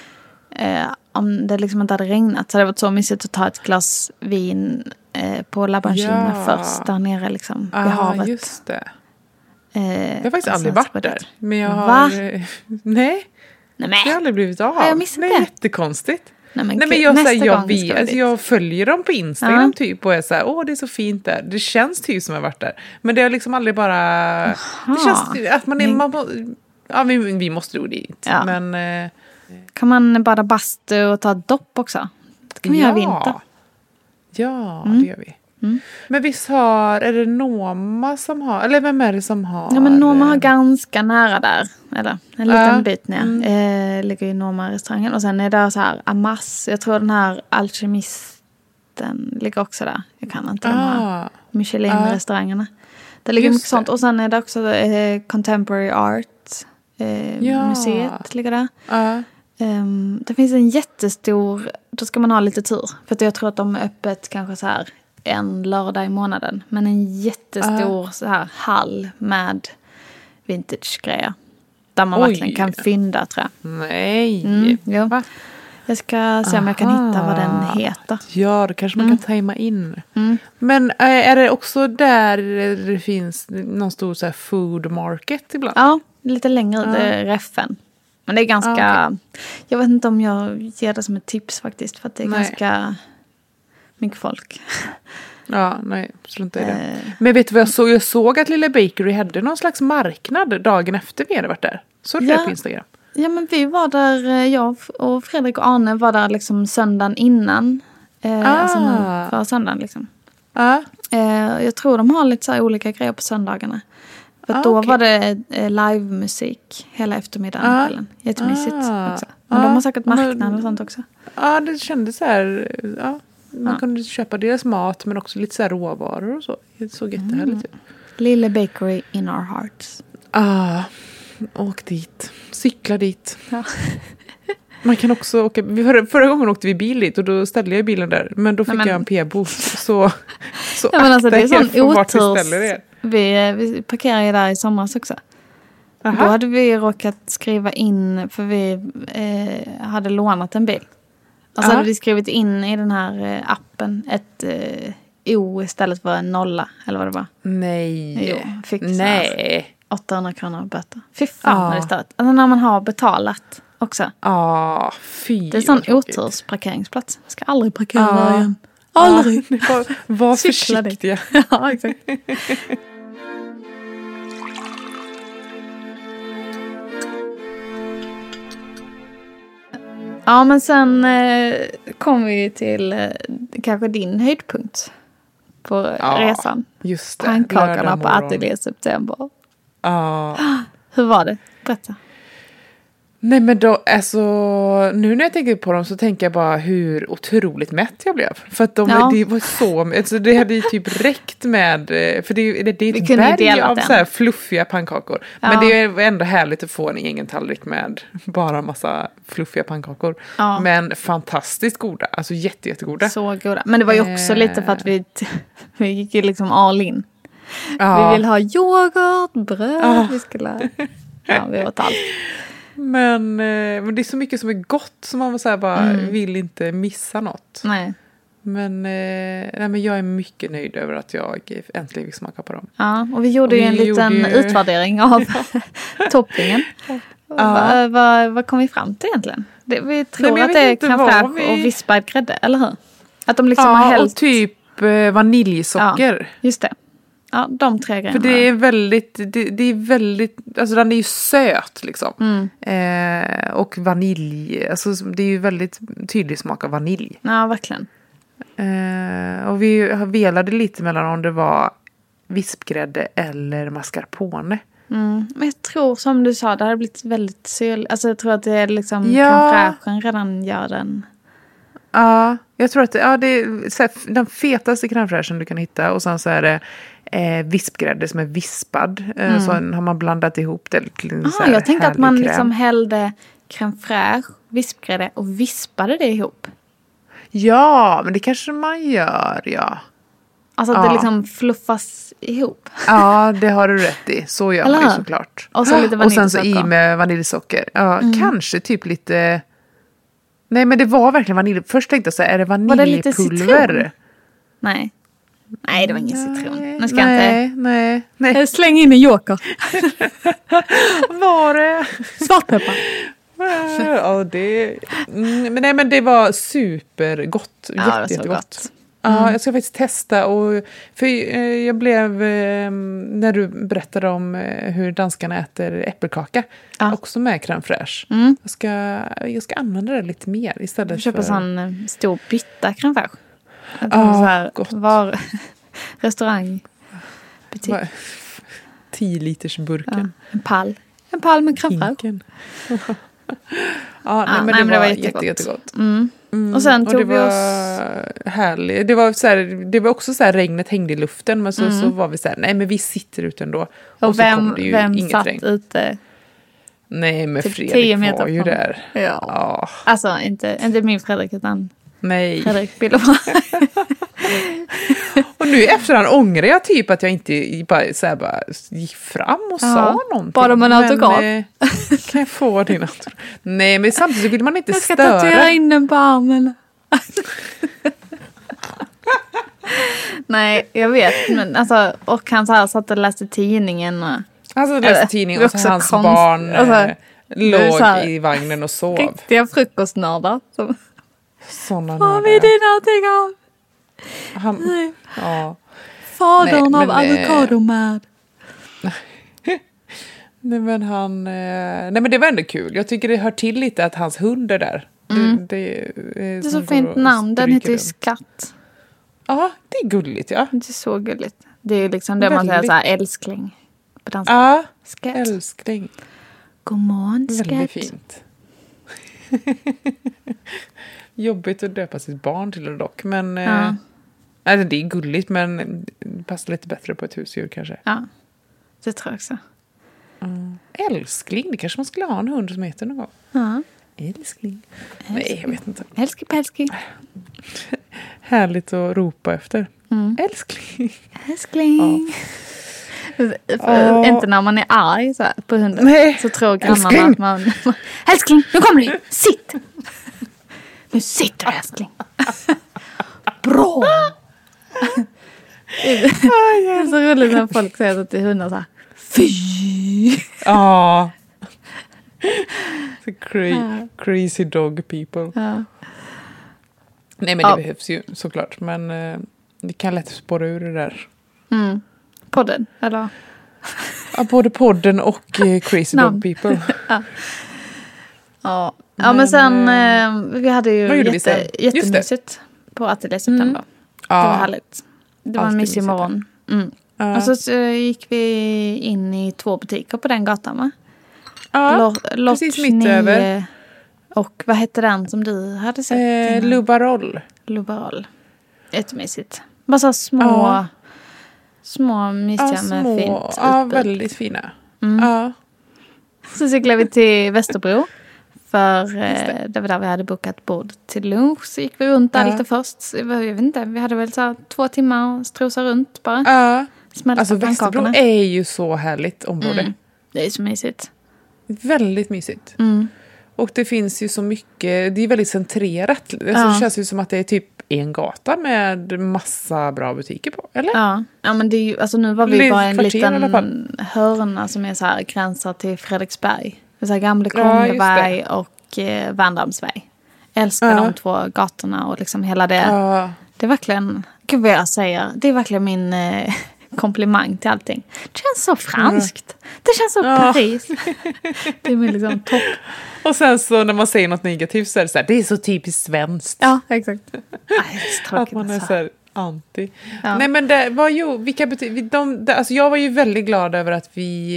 Eh, om det liksom inte hade regnat så hade det varit så mysigt att ta ett glas vin eh, på La Banchina ja. först. Där nere liksom vid ah, havet. Just det. Eh, jag har faktiskt aldrig varit där. Men jag har... Va? Nej. Nej det har aldrig blivit av. Har jag missat det? Det är jättekonstigt. Nej men, Nej, men jag, säger, jag, vi, jag, alltså, jag följer dem på Instagram ja. typ och är så här, åh det är så fint där. Det känns typ som jag har varit där. Men det är liksom aldrig bara... Aha. Det känns att man är... Men... Man, ja, vi, vi måste gå dit. Ja. Men... Eh, kan man bara bastu och ta ett dopp också? Det kan vi ja. göra i vinter. Ja, mm. det gör vi. Mm. Men visst har, är det Noma som har, eller vem är det som har? Ja, men Noma har ganska nära där, eller en liten äh. bit ner. Mm. Eh, ligger i Noma-restaurangen. Och sen är det så här Amas, jag tror den här Alkemisten ligger också där. Jag kan inte ah. de här Michelin-restaurangerna. Det ligger mycket sånt. Och sen är det också eh, Contemporary Art eh, ja. museet ligger där. Uh. Um, det finns en jättestor, då ska man ha lite tur. För att jag tror att de är öppet kanske så här en lördag i månaden. Men en jättestor uh. så här hall med vintage-grejer. Där man Oj. verkligen kan fynda, tror jag. Nej. Mm, jo. Va? Jag ska se om jag kan hitta vad den heter. Ja, då kanske man mm. kan tajma in. Mm. Men är det också där det finns någon stor så här food market ibland? Ja, lite längre ut, uh. Reffen. Men det är ganska... Ah, okay. Jag vet inte om jag ger det som ett tips faktiskt. För att det är nej. ganska mycket folk. Ja, nej. Strunta i det. Eh. Men vet du vad jag såg? Jag såg att Lilla Bakery hade någon slags marknad dagen efter vi hade varit där. Såg du ja. det på Instagram? Ja, men vi var där, jag och Fredrik och Arne var där liksom söndagen innan. Eh, ah. Alltså nu, för söndagen liksom. Ah. Eh, jag tror de har lite så här olika grejer på söndagarna. För ah, då okay. var det eh, livemusik hela eftermiddagen ah. kvällen. Jättemysigt ah. också. Men ah. de har säkert marknad och sånt också. Ja, det kändes så här... Ja, man ah. kunde köpa deras mat men också lite så här råvaror och så. Det såg jättehärligt ut. Mm. Lilla Bakery in our hearts. Ah, åk dit. Cykla dit. Ja. Man kan också åka... Förra, förra gången åkte vi bil dit och då ställde jag bilen där. Men då fick Nej, men... jag en p-boost. Så, så ja, men alltså, det är sån oturs. Vi, vi parkerade där i somras också. Aha. Då hade vi råkat skriva in, för vi eh, hade lånat en bil. Och så Aha. hade vi skrivit in i den här eh, appen ett eh, O istället för en nolla, eller vad det var. Nej. Jo, fick Nej. åttahundra kronor böter. Fy fan ah. vad det stört. Alltså när man har betalat också. Ja, ah, fy. Det är sån otursparkeringsplats. Jag ska aldrig parkera ah. där igen. Aldrig. Ah, var var försiktiga. Ja, exakt. Ja, men sen eh, kom vi till eh, kanske din höjdpunkt på ja, resan. Just det. Pannkakorna på Atelier September. Ja. Hur var det? Berätta. Nej men då, alltså, nu när jag tänker på dem så tänker jag bara hur otroligt mätt jag blev. För att de, Ja. det var så, alltså det hade ju typ räckt med, för det, det, det är ett kunde ju berg delat av den. så här fluffiga pannkakor. Ja. Men det är ändå härligt att få en egen tallrik med bara en massa fluffiga pannkakor. Ja. Men fantastiskt goda, alltså jätte, jättegoda. Så goda. Men det var ju också Eh. lite för att vi, vi gick ju liksom all in. Ja. Vi vill ha yoghurt, bröd, Ja. vi skulle... Ja, vi åt allt. Men, eh, men det är så mycket som är gott som man så här bara Mm. vill inte missa något. Nej. Men, eh, nej, men jag är mycket nöjd över att jag äntligen fick smaka på dem. Ja, och vi gjorde Och ju en vi liten gjorde ju- utvärdering av toppingen. Vad va, va kom vi fram till egentligen? Det, vi tror Nej, men jag att det vet är inte crème vad fraîche vi- och vispad grädde, eller hur? Att de liksom har Ja, hällt... och typ eh, vaniljsocker. Just det. Ja, de tre grejerna. För det är väldigt, det, det är väldigt, alltså den är ju söt liksom. Mm. Eh, och vanilj, alltså det är ju väldigt tydlig smak av vanilj. Ja, verkligen. Eh, och vi har velade lite mellan om det var vispgrädde eller mascarpone. Mm. Men jag tror som du sa, det hade blivit väldigt syrligt. Alltså jag tror att det är liksom Ja. crème fraîchen redan gör den. Ja, jag tror att det, ja, det är så här, den fetaste crème fraîchen du kan hitta. Och sen så är det eh, vispgrädde som är vispad. Eh, Mm. Så har man blandat ihop det till en så Ah, här jag tänkte att härlig man kräm. liksom hällde crème fraîche, vispgrädde och vispade det ihop. Ja, men det kanske man gör, ja. Alltså att Ja. det liksom fluffas ihop. Ja, det har du rätt i. Så gör Eller man ju hur? såklart. Och så lite Och sen så i vaniljsocker. med vaniljsocker. Ja, Mm. kanske typ lite... Nej, men det var verkligen vanilj. Först tänkte jag så här, är det Var det lite vaniljpulver? citron? Nej. Nej, det var ingen Nej, citron. Nu ska jag nej, inte... nej, nej. Släng in en joker. Var det? Svartpeppar. Ja, det... Mm, men nej, men det var supergott. Ja, det var Jätte, så jättegott. gott. Ja, jag ska faktiskt testa. Och, för eh, jag blev, eh, när du berättade om eh, hur danskarna äter äppelkaka, Ja. också med crème fraîche. Mm. Jag, ska, jag ska använda det lite mer istället Jag köper för... sån eh, stor bytta crème fraîche. Att Ja, de så här gott. var restaurang, butik. Vad- tio liters Ja, burken. en pall. En pall med crème fraîche. Hinken. Ja, nej, men nej, det men det var var jätte, jättegott. jättegott. Mm. Mm, Och sen tog det vi var oss... härligt. Det var, så här, det var också så här, regnet hängde i luften. Men så, Mm. så var vi så här, nej men vi sitter ute ändå. Och, Och så vem, kom det ju vem inget satt regn. ute? Nej men typ tio Fredrik meter var ju från- där. Ja. Ja, Alltså inte, inte min Fredrik utan nej. Fredrik Billova. Och nu i efterhand ångrar jag typ att jag inte bara, så här, bara gick fram och Ja, sa någonting. bad om en Men, autograf. eh, kan jag få din autograf? Nej men samtidigt vill man inte Jag ska störa. tatuera in den på armen. Nej, jag vet. Men alltså, och han så här satt och läste tidningen. Och, Alltså Eller, läste tidningen det är och så också hans konst- barn alltså, eh, det är låg så här- i vagnen och sov. riktiga frukostnördar. Som, Såna vad nördar. vill du någonting av? Han, ja. Fadern Nej, av men, eh, avokadomad. Nej men han, eh, nej men det var ändå kul. Jag tycker det hör till lite att hans hund är där. Mm. Det, det, eh, Det är som så går fint och namn. Den stryker heter ju runt. Skatt. Ja, det är gulligt ja. Det är så gulligt. Det är liksom det man säger Väldigt. så här, älskling. På danska. Ja, Skatt. älskling. God morgon, Väldigt skatt. fint. Jobbigt att döpa sitt barn till det dock. Men Ja. eh, alltså, det är gulligt men det passar lite bättre på ett husdjur kanske. Ja, det tror jag också. Mm. Älskling, det kanske man skulle ha en hund som heter någon gång. Ja. Älskling. Nej, jag vet inte. Älskling, älskling. Härligt att ropa efter. Mm. Älskling. Älskling. För, Ja. Inte när man är arg så här, på hunden. Nej. Så tror grannarna Älskling. att man... Älskling, nu kommer du! Sitt! Nu sitter du, älskling. Bra! Det är så roligt när folk säger så till hundar så här. Fy! Ja. Så cra- crazy dog people. Ja. Nej men Ja. det behövs ju såklart. Men eh, det kan lätt spåra ur det där. Mm. Podden, eller? Ja, både podden och eh, crazy Namn. dog people. Ja. Ja, Men, men sen, eh, eh, vi hade ju vad gjorde vi jätte, sen? Just det. jättemysigt på Ateljé September. Mm. Det var Ja. härligt. Det var en Alltid mysig mysigt. morgon. Mm. Ja. Och så, så gick vi in i två butiker på den gatan, va? Ja, Lo- precis mitt över. Och vad hette den som du hade sett? Eh, Lubarol. Lubarol. Jättemysigt. Bara så små, ja. små mysiga ja, små, med fint ja, utbud. väldigt fina. Mm. Ja. Så cyklade vi till Västerbro. För eh, det var där vi hade bokat bord till lunch. Så gick vi runt där ja. lite först. Jag vet inte, vi hade väl så här två timmar och strosa runt bara. Ja. Smälta alltså Västerbro är ju så härligt område. Mm. Det är så mysigt. Väldigt mysigt. Mm. Och det finns ju så mycket, det är väldigt centrerat. Alltså ja. Det känns ju som att det är typ en gata med massa bra butiker på, eller? Ja, ja men det är ju, alltså nu var vi Liv, bara en liten i hörna som är så här gränsar till Fredriksberg. Så här Gamle Kronoberg ja, och eh, Värndammsväg. Älskar ja. de två gatorna och liksom hela det. Ja. Det är verkligen, gud vad jag säger, det är verkligen min eh, komplimang till allting. Det känns så franskt. Mm. Det känns så ja. Paris. Det är min liksom topp. Och sen så när man säger något negativt så är det så här, det är så typiskt svenskt. Ja, exakt. Aj, att man är så här anti. Ja. Nej men det var ju, vilka butiker, de, de, alltså jag var ju väldigt glad över att vi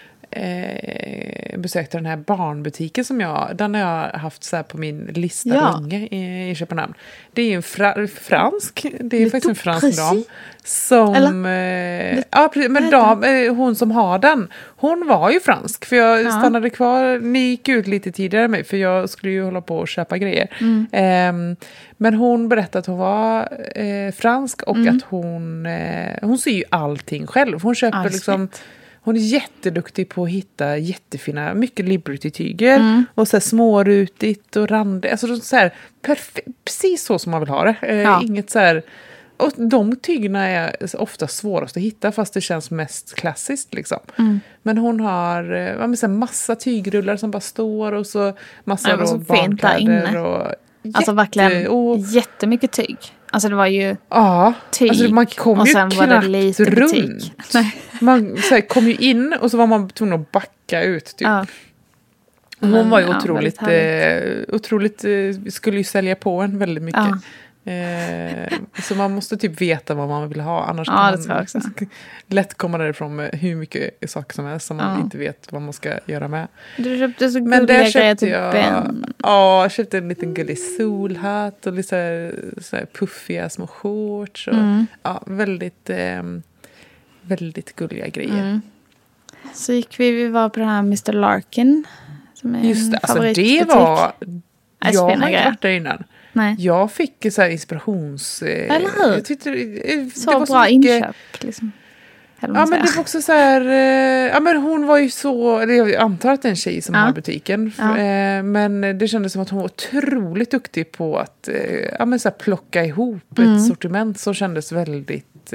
eh, besökte den här barnbutiken som jag, den har jag haft så här på min lista ja. länge i, i Köpenhamn. Det är ju en fra, fransk, det är Le faktiskt en fransk precis. dam som, eh, ja men dam, eh, hon som har den, hon var ju fransk för jag ja. stannade kvar, ni gick ut lite tidigare än mig för jag skulle ju hålla på och köpa grejer. Mm. Eh, men hon berättade att hon var eh, fransk och mm. att hon, eh, hon ser ju allting själv. Hon köper ah, liksom hon är jätteduktig på att hitta jättefina, mycket Liberty-tyger. Mm. Och så här smårutigt och randigt. Alltså så här, perfe- precis så som man vill ha det. Eh, ja. Inget så här, och de tygerna är ofta svårast att hitta fast det känns mest klassiskt liksom. Mm. Men hon har ja, men så här, massa tygrullar som bara står och så massa ja, så barnkläder. Och jätte, alltså verkligen och, jättemycket tyg. Alltså det var ju ja, tyg alltså man kom och ju sen var det lite runt. Man så här, kom ju in och så var man tvungen att backa ut typ. Ja. Hon Men, var ju ja, otroligt, eh, otroligt eh, skulle ju sälja på en väldigt mycket. Ja. Eh, så man måste typ veta vad man vill ha. Annars ja, kan man också. lätt komma därifrån med hur mycket saker som helst som ja. man inte vet vad man ska göra med. Du köpte så Men där köpte jag, jag ja, jag köpte en liten gullig solhatt och lite så här, så här puffiga små shorts och, mm. ja, väldigt eh, väldigt gulliga grejer. Mm. Så gick vi, vi var på den här mister Larkin som är Just det, en alltså det var jag har inte varit där innan. Nej. Jag fick så här inspirations... Eller hur? Jag tyckte, det så var bra så mycket, inköp liksom. Ja men det var också så här... Ja men hon var ju så... Jag antar att det är en tjej som ja. har butiken. Ja. Men det kändes som att hon var otroligt duktig på att ja, men så här, plocka ihop mm. ett sortiment som kändes väldigt...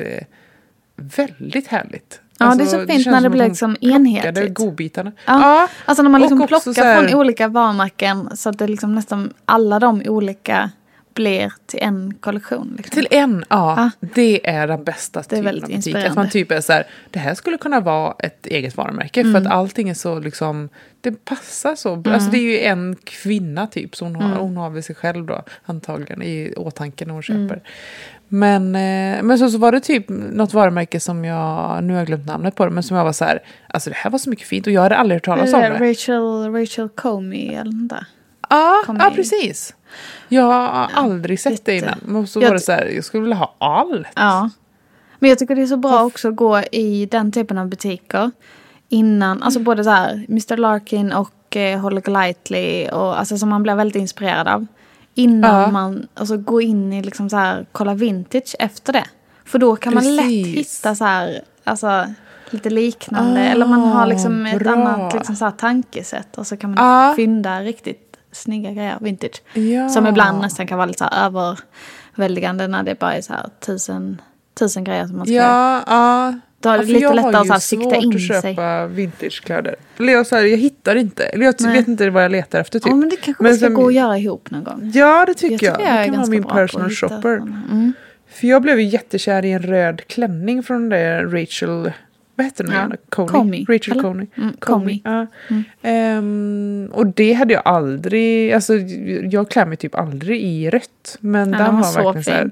Väldigt härligt. Ja, alltså, det är så fint när det blir liksom enhetligt. Godbitarna. Ja. ja, alltså när man liksom plockar här... från olika varumärken så att det liksom nästan alla de olika blir till en kollektion. Liksom. Till en, ja, ja. Det är den bästa typen av butik. Att man typ är så här, det här skulle kunna vara ett eget varumärke mm. för att allting är så liksom, det passar så. Mm. Alltså det är ju en kvinna typ, så hon har, mm. hon har väl sig själv då antagligen i åtanke när hon köper. Mm. Men, men så, så var det typ något varumärke som jag, nu har jag glömt namnet på det, men som jag var så här, alltså det här var så mycket fint och jag hade aldrig hört talas om det. Rachel, Rachel Comey eller något där. Ja, ja, precis. Jag har aldrig ja, sett det innan. Men så var jag, det så här, jag skulle vilja ha allt. Ja. Men jag tycker det är så bra också att gå i den typen av butiker innan, mm. alltså både så här mister Larkin och eh, Holly Golightly och alltså som man blir väldigt inspirerad av. Innan ja. man alltså, går in i liksom så här, kolla vintage efter det. För då kan Precis. man lätt hitta så här, alltså lite liknande. Oh, eller man har liksom ett bra. annat liksom, så här, tankesätt. Och så kan man ah. fynda riktigt snygga grejer, vintage. Ja. Som ibland nästan kan vara lite så här överväldigande när det bara är så här tusen, tusen grejer som man ska... Ja, ja. Då är det ja, lite lättare att så här, sikta in sig. Jag har ju svårt att köpa vintagekläder. Eller jag, så här, jag hittar inte. Eller jag Nej. vet inte vad jag letar efter typ. Ja, men det kanske men vi ska sen, gå och göra ihop någon gång. Ja, det tycker jag. jag. jag det kan vara min personal shopper. Mm. För jag blev ju jättekär i en röd klänning från den där Rachel... Vad heter den? Ja. Coney. Comey. Rachel Eller? Coney. Mm, Comey. Ja. Mm. Um, och det hade jag aldrig... Alltså, jag klär mig typ aldrig i rött. Men ja, den var var så verkligen så här... På det.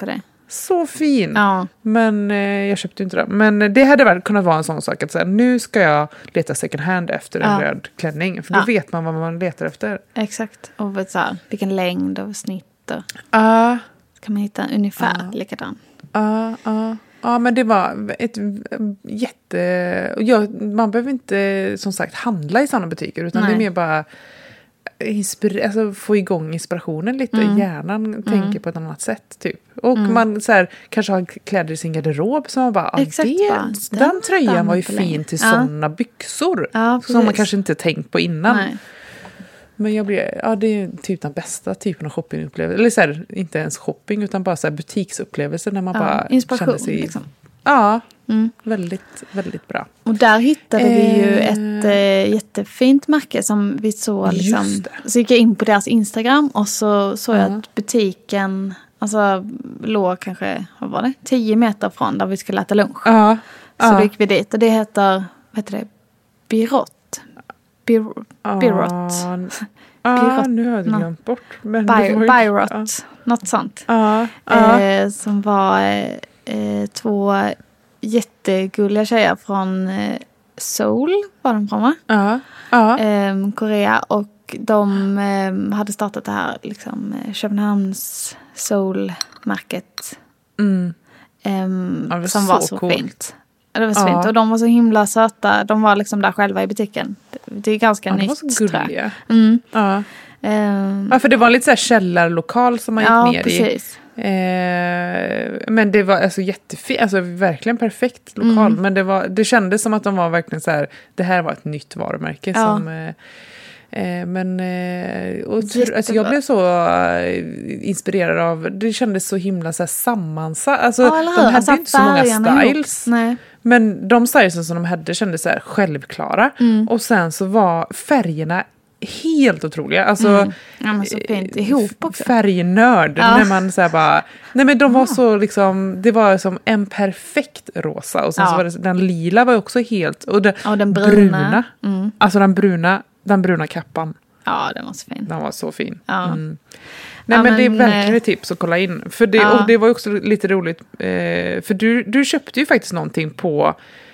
så fin. Ja. Men eh, jag köpte inte det. Men det hade väl kunnat vara en sån sak att säga, nu ska jag leta second hand efter en Ja. röd klänning. För då Ja. vet man vad man letar efter. Exakt. Och vet, så här, vilken längd och snitt. Och Ja, kan man hitta ungefär Ja. likadan. ja, ja. Ja, men det var ett jätte... och jag, man behöver inte, som sagt, handla i sådana butiker. Utan Nej. det är mer bara inspir- alltså, få igång inspirationen lite. Mm. Hjärnan tänker på ett annat sätt, typ. Och man så här, kanske har kläder i sin garderob som man bara, ah, Exakt, det, bara, den, den tröjan var ju inte längre. fin till Ja. sådana byxor. Ja, som man precis. kanske inte tänkt på innan. Nej. Men jag blir, ja, det är typ den bästa typen av shoppingupplevelse. Eller så här, inte ens shopping utan bara så här butiksupplevelser när man Ja, bara inspiration, känner sig... liksom. Ja, Mm. väldigt, väldigt bra. Och där hittade vi ju Eh. ett äh, jättefint märke som vi såg. Liksom, Just det. så gick jag in på deras Instagram och så såg jag Ja. att butiken alltså, låg kanske, vad var det? Tio meter från där vi skulle äta lunch. Ja, Så ja. då gick vi dit och det heter, vad heter det? Birot. Bir, Birot. Ja, ja, Birot. nu har jag Nå. glömt bort. Men Bi, det var ju- Birot. Ja, Något sånt. ja, ja. Eh, som var eh, två jättegulliga tjejer från eh, Seoul var de från, va? ja, ja. Eh, Korea. Och de eh, hade startat det här liksom, eh, Köpenhamns Seoul-märket. Mm. Eh, Ja, det var som så var så coolt. fint. Ja, det var så Ja. fint. Och de var så himla söta. De var liksom där själva i butiken. Det, det är ganska Ja, de var nytt, så tror jag. gulliga. Mm. Ja. Eh, Ja, för det var lite så här källarlokal som man gick ja, ner precis. i. Eh, men det var alltså jättefint, alltså verkligen perfekt lokal. Mm. Men det, var, det kändes som att de var verkligen så här, det här var ett nytt varumärke. Ja. Som, eh, eh, men eh, och, Jättebra. alltså jag blev så eh, inspirerad av, det kändes så himla så här sammansatt. Alltså, Ja, eller hur? de hade Alltså, inte så många färgerna ihop. styles. Nej. Men de stylesen som de hade kändes så här självklara. Mm. Och sen så var färgerna helt otroliga. Alltså, Mm. Ja, men så fint ihop också. Färgnörd. Ja. När man så här bara... Nej, men de var så liksom... Det var som en perfekt rosa. Och sen Ja. så var det, den lila var också helt... Och den, Och den bruna. Mm. Alltså den bruna, den bruna kappan. Ja, den var så fin. Den var så fin. Ja. Mm. Nej, Ja, men, det är men, verkligen eh, ett tips att kolla in. För det, Ja. och det var också lite roligt. Eh, för du, du köpte ju faktiskt någonting på...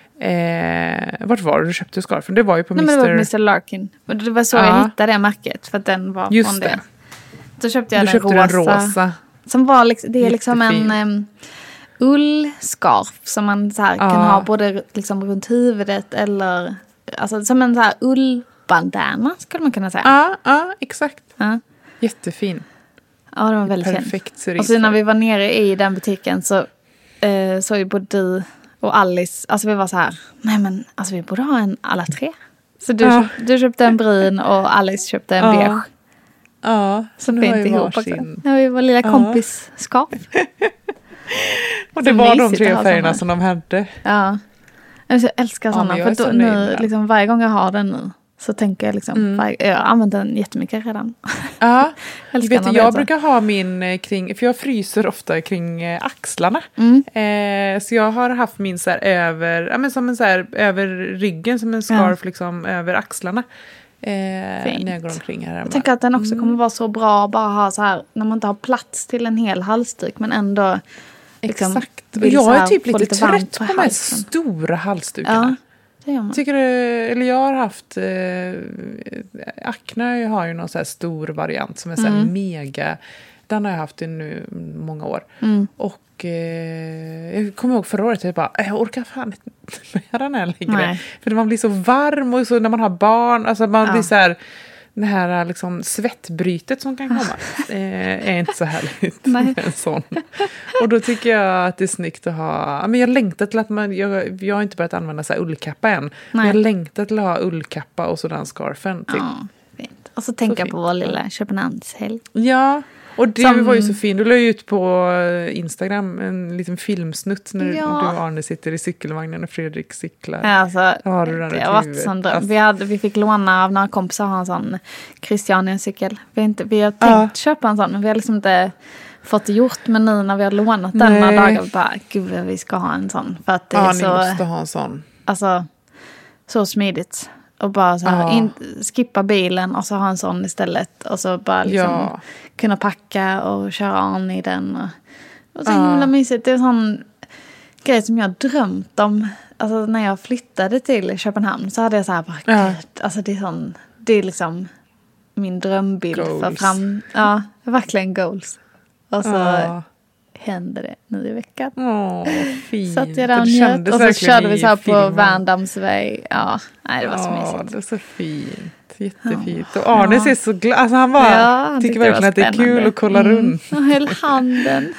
Eh, vart var det du köpte scarfen? Det var ju på Nej, men det var på mister mister Larkin. Och det var så Ja. jag hittade det märket. För att den var Just från det. det. Så köpte jag Du den köpte rosa. den rosa. Som var liksom, det är liksom Jättefin. en um, ullscarf. Som man så här, Ja. kan ha både liksom, runt huvudet eller... Alltså som en så här ullbandana skulle man kunna säga. Ja, ja, exakt. Ja, Jättefin. ja det var väldigt fint. Perfekt ser Och så när vi var nere i den butiken så eh, såg ju både du och Alice, alltså vi var så här, nej men alltså vi borde ha en alla tre. Så du, Ja. köp, du köpte en brun och Alice köpte en Ja. beige. Ja, Så nu har fint ju ihop också. varsin. Det var ju vår lilla Ja. kompisskap. Och det Så var de mysigt tre att ha färgerna såna. som de hade. Ja. Alltså, jag älskar Ja, sådana. men jag är för så då, nöjd nu, med den. liksom, varje gång jag har den nu så tänker jag liksom, Mm. varje, jag har använt den jättemycket redan. Ja, Älskar vet när du, det är jag så. brukar ha min eh, kring, för jag fryser ofta kring eh, axlarna. Mm. Eh, så jag har haft min så här över, ja, men som en så här över ryggen, som en scarf liksom över axlarna. Eh, när jag går omkring här hemma. Jag tänker att den också Mm. kommer vara så bra att bara ha så här, när man inte har plats till en hel halsduk men ändå liksom Exakt. Och vill så jag här är typ få lite varmt trött på de här halsen. stora halsdukarna. Ja, det gör man. Tycker du, eller jag har haft eh, Acne har ju någon så här stor variant som är så här Mm. mega, den har jag haft i nu många år. Mm. Och eh, jag kommer ihåg förra året, jag bara, jag orkar fan inte med den här längre. Nej. För man blir så varm och så när man har barn, alltså man Ja. blir så här, det här liksom svettbrytet som kan komma eh, är inte så härligt. Nej. med en sån. Och då tycker jag att det är snyggt att ha, ja, men jag längtar till att man, jag, jag har inte börjat använda så här ullkappa än. Men jag längtar till att ha ullkappa och sådan scarfen till. Ja, fint. Och så tänker jag fint. på vår lilla Köpenhamnshelg. Ja, och det Som- var ju så fint. Du la ju ut på Instagram en liten filmsnutt när Ja. du och Arne sitter i cykelvagnen och Fredrik cyklar. Alltså, Har du den det i har varit huvudet? sån dröm. Alltså- Vi, hade, vi fick låna av några kompisar ha en sån Christiania-cykel. Vi har, inte, vi har tänkt Ja. köpa en sån men vi har liksom inte fått det gjort. Men nu när vi har lånat den Nej. några dagar bara, gud vi ska ha en sån. För att det Ja, är ni så, måste ha en sån. alltså, så smidigt. Och bara så här, Ja. in, skippa bilen och så ha en sån istället. Och så bara liksom Ja. kunna packa och köra an i den. Och Och så himla mysigt. Det är en sån grej som jag drömt om. Alltså när jag flyttade till Köpenhamn så hade jag så här bara, ja. Gud, alltså det är sån, det är liksom min drömbild goals. För fram, ja, verkligen goals. Och så ja. Hände det nu i veckan. Åh, fint. Satt jag där och njöt och så körde vi så här på Värndamsväg. Ja, nej, det var så ja, mysigt. Det var så fint. Jättefint. Ja. Och Arne ser så glad. Alltså han bara ja, han tycker verkligen det att det är kul att kolla mm. runt. Och höll handen.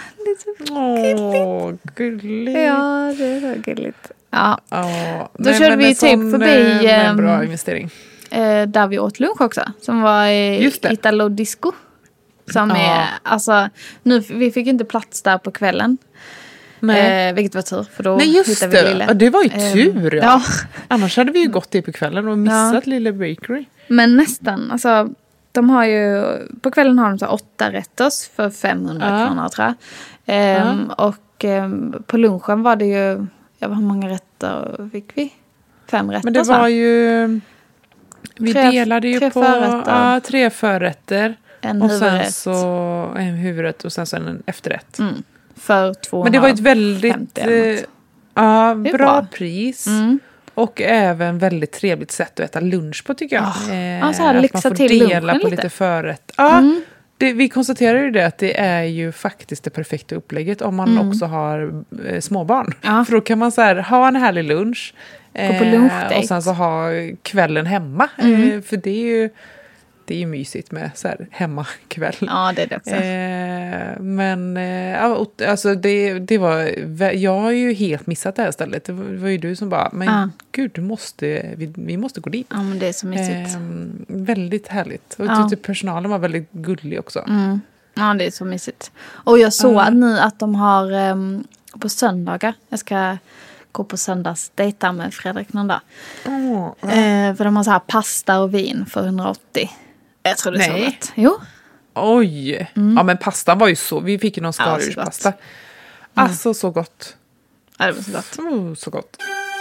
Åh, gulligt. Ja, det var gulligt. Ja. Ja. Då nej, körde vi typ sån, förbi en bra investering. Eh, där vi åt lunch också. Som var i Italo Disco. Som ja. Är, alltså, nu, vi fick inte plats där på kvällen. Nej. Eh, vilket var tur. För då nej, just hittade vi det. Det var ju tur. Eh, ja. Ja. Annars hade vi ju gått dit på kvällen och missat ja. Lilla bakery. Men nästan. Alltså, de har ju, på kvällen har de så åtta rätters för femhundra ja. Kronor tror jag. Eh, ja. Och eh, på lunchen var det ju, ja, hur många rätter fick vi? Fem rätter. Men det var ju, vi tre, delade ju tre på förrätter. Ja, tre förrätter. En och huvudrätt. sen så en huvudrätt och sen så en efterrätt. Mm. För två. Men det var ett väldigt eh, ja, bra, bra pris. Mm. Och även väldigt trevligt sätt att äta lunch på tycker jag. Oh. Eh, alltså här, att man får till dela på lite, lite förrätt. Ja, mm. det, vi konstaterar ju det att det är ju faktiskt det perfekta upplägget om man mm. också har eh, småbarn. Ja. För då kan man så här, ha en härlig lunch. Gå på lunchdate. Eh, och sen så ha kvällen hemma. Mm. Eh, för det är ju det är ju mysigt med så här hemmakväll. Ja, det är det också. Eh, men eh, alltså det, det var, jag har ju helt missat det här stället. Det var, det var ju du som bara, men ja. Gud, du måste, vi, vi måste gå dit. Ja, men det är så mysigt. Eh, väldigt härligt. Och ja. typ, personalen var väldigt gullig också. Mm. Ja, det är så mysigt. Och jag såg uh. nu att de har um, på söndagar, jag ska gå på söndagsdejta med Fredrik någon dag. Oh, uh. eh, för de har så här pasta och vin för hundraåttio. Jag tror det är så gott. Jo. Oj. Mm. Ja, men pastan var ju så. Vi fick ju någon skaldjurspasta. Ja, mm. Alltså så gott. Ja, det var så gott. Oh, så gott.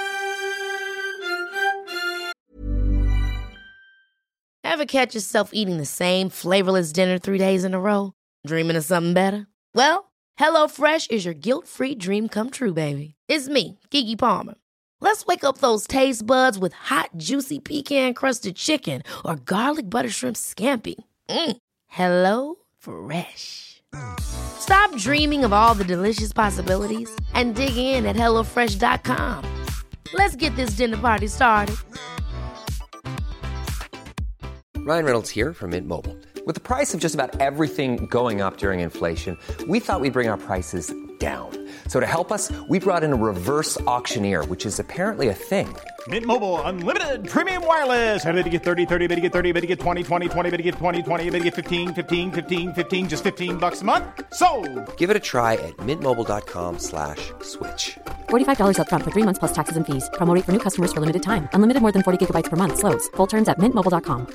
Ever catch yourself eating the same flavorless dinner three days in a row? Dreaming of something better? Well, HelloFresh is your guilt-free dream come true, baby. It's me, Keke Palmer. Let's wake up those taste buds with hot, juicy pecan-crusted chicken or garlic butter shrimp scampi. Mm. Hello Fresh. Stop dreaming of all the delicious possibilities and dig in at hello fresh dot com. Let's get this dinner party started. Ryan Reynolds here from Mint Mobile. With the price of just about everything going up during inflation, we thought we'd bring our prices down. So to help us, we brought in a reverse auctioneer, which is apparently a thing. Mint Mobile Unlimited Premium Wireless. How to get thirty, thirty, how to get thirty, how to get twenty, twenty, twenty, how to get twenty, twenty, how to get fifteen, fifteen, fifteen, fifteen, just fifteen bucks a month? Sold! Give it a try at mintmobile.com slash switch. forty-five dollars up front for three months plus taxes and fees. Promo rate for new customers for limited time. Unlimited more than forty gigabytes per month. Slows full terms at mint mobile dot com.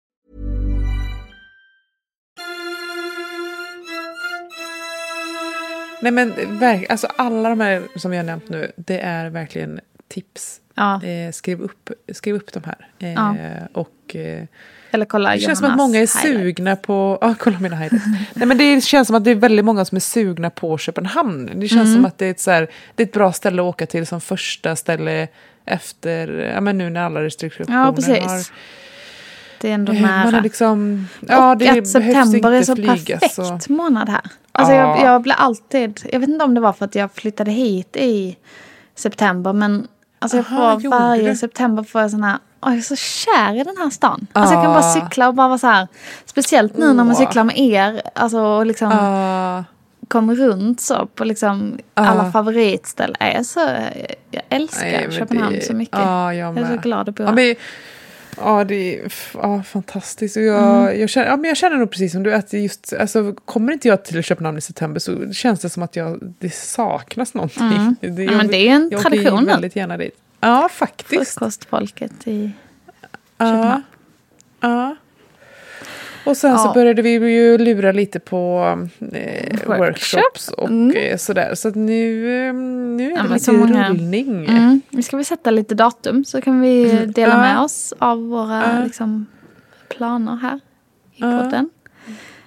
Nej men alltså alla de här som jag har nämnt nu, det är verkligen tips. Ja. Eh, skriv, upp, skriv upp de här. Eh, ja. Och eh, eller kolla det Jonas känns som att många är sugna på... Ja, kolla mina highlights. Nej, men det känns som att det är väldigt många som är sugna på Köpenhamn. Det känns mm. som att det är, ett så här, det är ett bra ställe att åka till som första ställe efter... Ja, men nu när alla restriktioner ja, precis. har... Det är ändå nära. Man är liksom, ja, och det att september är så flyga, perfekt så. månad här. Alltså ja. jag, jag blir alltid... Jag vet inte om det var för att jag flyttade hit i september. Men alltså jag Aha, får varje det? september får jag sån här... Åh, jag är så kär i den här stan. Ja. Alltså jag kan bara cykla och bara vara så här... Speciellt nu när man cyklar med er. Alltså och liksom... Ja. Kommer runt så på liksom ja. alla favoritställen. Jag, så, jag älskar Nej, Köpenhamn det, så mycket. Ja, jag, jag är så glad att bo ja, men, ja, det är ja, fantastiskt. Och jag, mm. jag, känner, ja, men jag känner nog precis som du. Att just, alltså, kommer inte jag till Köpenhamn i september så känns det som att jag, det saknas någonting. Mm. Det, jag, men det är en jag tradition. Jag väldigt gärna dit. Ja, faktiskt. Frukostfolket i Köpenhamn. Ja, ja. Och sen ja. så började vi ju lura lite på eh, workshops. workshops och mm. sådär. Så att nu, nu är det ja, lite många... rullning. Mm. Vi ska väl sätta lite datum så kan vi mm. dela ja. med oss av våra ja. liksom, planer här i ja. podden.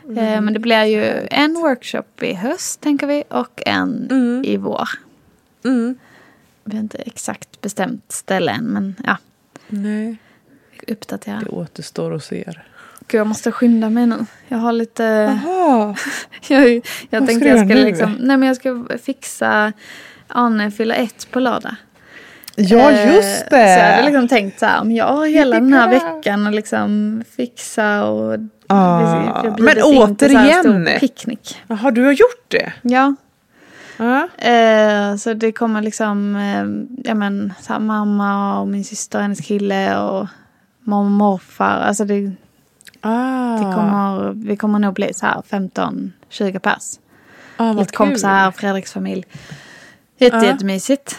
Mm. Eh, men det blir ju en workshop i höst, tänker vi, och en mm. i vår. Mm. Vi har inte exakt bestämt ställe än, men ja. Nej. Uppdatera. Det återstår att se. Gud, jag måste skynda mig nu. Jag har lite... Aha. jag jag tänkte jag ska nu? liksom... Nej, men jag ska fixa... Arne fyller ett på lördag. Ja, just det. Så jag hade liksom tänkt så här, om jag har hela den här veckan och liksom fixa och... Ah, men återigen. Picknick. Jaha, du har gjort det? Ja. Uh. Eh, så det kommer liksom... Eh, ja, men så här, mamma och min syster och hennes kille och mamma och morfar. Alltså det... Ah. Det kommer, vi kommer nog bli så här femton tjugo pers. Ah, lite kompisar här, Fredriks familj. Jätte, ah. Jättemysigt.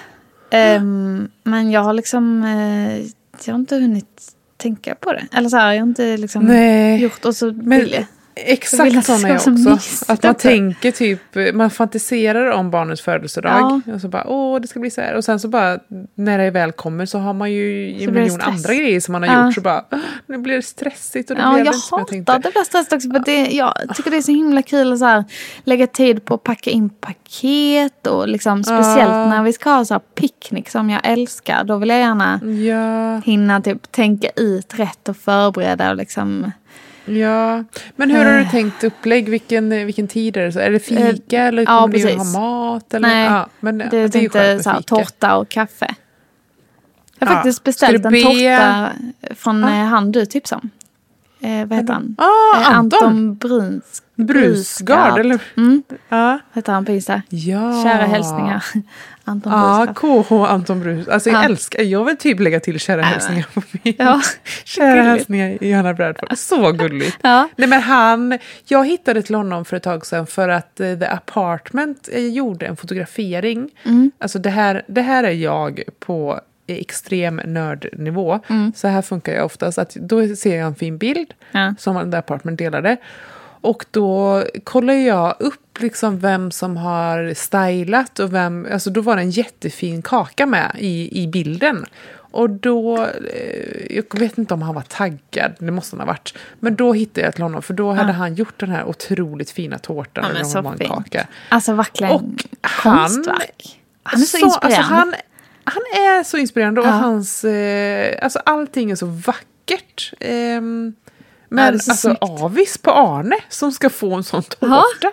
Um, men jag har liksom uh, jag har inte hunnit tänka på det. Eller så här, jag har inte liksom Nej. gjort och så men, vill jag. Exakt sådana jag också. Att man tänker typ, man fantiserar om barnets födelsedag. Ja. Och så bara, åh det ska bli så här. Och sen så bara, när det väl kommer så har man ju en miljon andra grejer som man har ja. gjort. Så bara, nu blir det stressigt. Och det ja, blir jag det som jag tänkte. hatar att det blir stressigt också. För det, jag tycker det är så himla kul att så här, lägga tid på att packa in paket. Och liksom, speciellt ja. när vi ska ha så här picknick som jag älskar. Då vill jag gärna ja. hinna typ tänka ut rätt och förbereda och liksom... Ja, men hur har du tänkt upplägg? Vilken, vilken tid är det? Så? Är det fika eller ja, kommer du ha mat? Eller? Nej, ja, men, det, det är inte så här, tårta och kaffe. Jag har ja. faktiskt beställt en be... tårta från ah. han du tipsade om. Eh, vad heter han? Ah, eh, Anton, Anton Bruns... Brusgard, eller? Mm. Ja. Heter han på Insta? Ja. Kära hälsningar. Anton ja, Brusgard. K H Anton Brus. Alltså jag ja. älskar, jag vill typ lägga till kära äh. hälsningar på min. Ja. Kära hälsningar i Johanna Bradford. Så gulligt. Ja. Nej men han, jag hittade till honom för ett tag sedan för att uh, The Apartment uh, gjorde en fotografering. Mm. Alltså det här, det här är jag på extrem nördnivå. Mm. Så här funkar jag oftast. Att då ser jag en fin bild ja. som The Apartment delade. Och då kollar jag upp liksom vem som har stylat och vem, alltså då var det en jättefin kaka med i, i bilden. Och då, eh, jag vet inte om han var taggad, det måste han ha varit. Men då hittade jag till honom, för då hade ja. han gjort den här otroligt fina tårtan. Ja, men så en fin. Kaka. Alltså verkligen och konstverk. Han, han är så, så inspirerande. Alltså han, han är så inspirerande och ja. hans, eh, alltså allting är så vackert. Eh, Men ja, alltså snyggt. Avis på Arne som ska få en sån tårta.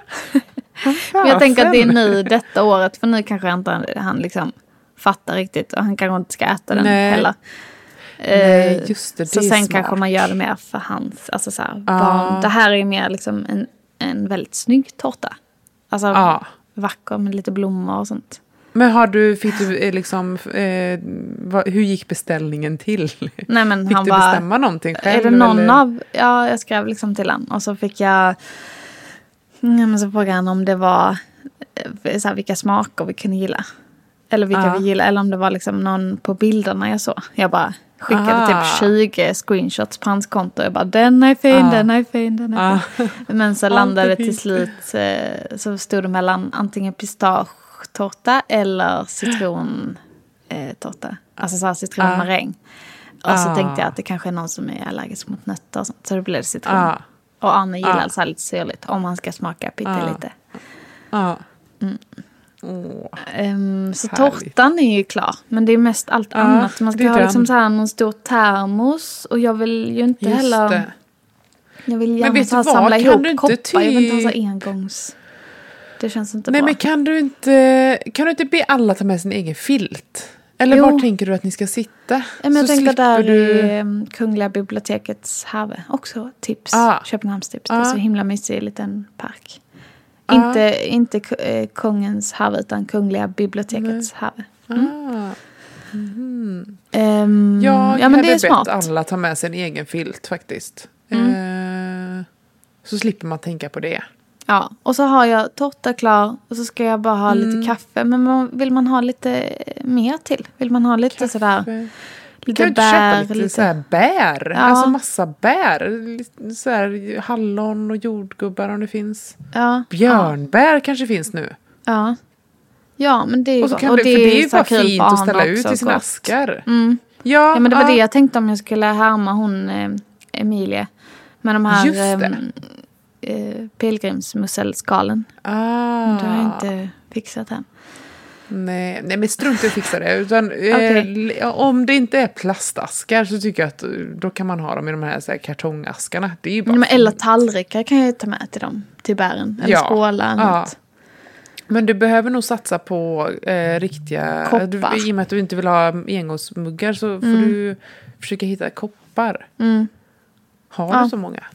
Men jag tänker att det är nu detta året. För nu kanske inte han liksom fattar riktigt. Och han kanske inte ska äta den Nej. heller. Nej, just det, det så sen smart. kanske man gör det mer för hans alltså så här, ah. barn. Det här är mer liksom en, en väldigt snygg tårta. Alltså ah. vacker med lite blommor och sånt. Men har du, fick du liksom, eh, vad, hur gick beställningen till? Nej, men fick han du bara, bestämma någonting själv? Är det någon eller? av, ja jag skrev liksom till han. Och så fick jag, ja, men så frågade han om det var, så här, vilka smaker vi kunde gilla. Eller vilka ah. vi gillar, eller om det var liksom någon på bilderna jag såg. Jag bara skickade ah. typ tjugo screenshots på hans konto. Jag bara, den är fin, ah. den är fin, den är fin. Ah. Men så landade det till slut, så stod det mellan antingen pistage tårta eller citrontårta. Eh, alltså så här citronmaräng. Ah. Och så ah. tänkte jag att det kanske är någon som är allergisk mot nötter och sånt. Så det blev citron. Ah. Och Arne gillar ah. så här lite syrligt. Om han ska smaka pyttelite. Ah. Mm. Oh. Um, så härligt. Tårtan är ju klar. Men det är mest allt ah, annat. Man ska ha liksom så här någon stor termos. Och jag vill ju inte Just heller... Det. Jag vill gärna så här samla ihop koppar. Ty... Jag vill inte ha så engångs... Det känns inte Nej, bra. men kan du inte kan du inte be alla ta med sin egen filt? Eller jo. Var tänker du att ni ska sitta? Ja, men jag så tänker där du... i Kungliga bibliotekets have. Också tips. Ah. Köpenhamnstips. Ah. Det är så himla mysig liten park. Ah. Inte, inte eh, kungens have utan Kungliga bibliotekets Nej. have. Mm. Ah. Mm. Um, jag ja, men det är smart. bett alla ta med sin egen filt faktiskt. Mm. Eh, så slipper man tänka på det. Ja, och så har jag tårta klar och så ska jag bara ha mm. lite kaffe. Men man, vill man ha lite mer till? Vill man ha lite kaffe. Sådär... Lite kan bär. Lite, lite såhär bär. Ja. Alltså massa bär. Såhär hallon och jordgubbar om det finns. Ja. Björnbär ja. kanske finns nu. Ja. Ja, men det är ju och så kan och det, det, är, det är ju bara fint att ställa ut i sina askar. Mm. Ja, ja, men det var ja. det jag tänkte om jag skulle härma hon eh, Emilie. Med de här... Just det. eh, pilgrimsmusselskalen. Ah. Men det har jag inte fixat än. Nej, nej men strunt i att fixa det. Utan, Okay. eh, om det inte är plastaskar så tycker jag att då kan man ha dem i de här, så här kartongaskarna. Det är ju bara Nej, men eller tallrikar kan jag ju ta med till dem. Till bären. Eller Ja. skålar. Ja. Något. Men du behöver nog satsa på eh, riktiga... Koppar. Du, I och med att du inte vill ha engångsmuggar så får Mm. du försöka hitta koppar. Mm. Har Ja. du så många?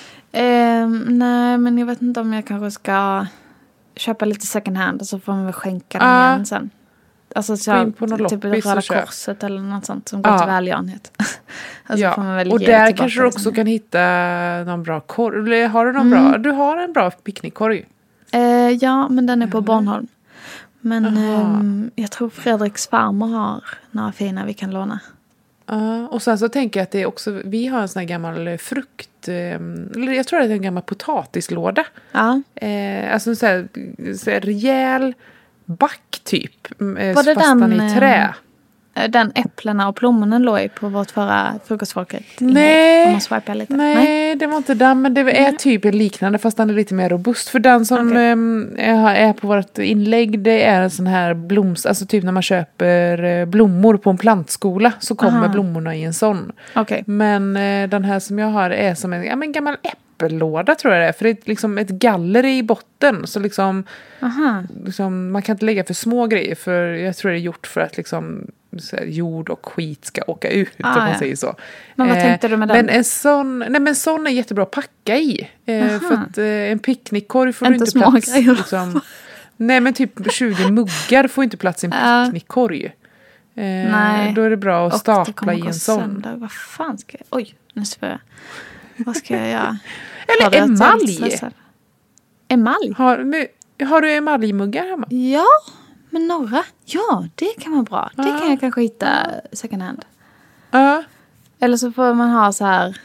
Eh, nej, men jag vet inte om jag kanske ska köpa lite second hand och så får man väl skänka dem Ah. igen sen. Alltså så Gå in på någon typ loppis Röda och köp. Korset eller något sånt som går Ah. till välgörenhet. Alltså Ja. får man väl Och ge där tillbaka kanske du det också sen. kan hitta någon bra korg. Eller Har du någon Mm. bra? Du har en bra picknickkorg. Eh, ja, men den är på Bornholm. Men Aha. ehm, jag tror Fredriks farmor har några fina vi kan låna. Ja, och sen så tänker jag att det är också, vi har en sån här gammal frukt, eh, eller jag tror att det är en gammal potatislåda. Ja. Eh, alltså en sån här, så här rejäl back typ, eh, Var det fast den den, i eh, trä. Den äpplena och plommonen låg i på vårt förra frukostfolket. Nej. Om man swipar lite. Nej, det var inte den, men det är typ liknande fast den är lite mer robust. För den som Okej. eh, är på vårt inlägg, det är en sån här bloms, alltså typ när man köper eh, blommor på en plantskola så kommer Aha. blommorna i en sån. Okej. Men eh, den här som jag har är som en ja, men gammal äppellåda tror jag det är. För det är liksom ett galler i botten. Så liksom, Aha. liksom man kan inte lägga för små grejer. För jag tror det är gjort för att liksom så här, jord och skit ska åka ut. Ah, om man ja. säger så. Men vad tänkte du med den? Men en sån, nej, men sån är jättebra att packa i. Eh, Aha. för att eh, en picknickkorg får Inte du inte små plats. grejer. Liksom, nej men typ tjugo muggar får inte plats i en Ja. picknickkorg. Eh, Nej. Då är det bra att Och det stapla kommer i gå en sån. sönder. Vad fan ska jag... Oj, nu svär jag. Vad ska jag göra? Eller Hörde jag att jag är lite emalj. stressad? Emalj? Har, men, har du emaljmuggar hemma? Ja, men några. Ja, det kan vara bra. Det kan jag kanske hitta second hand. Ja. Eller så får man ha så här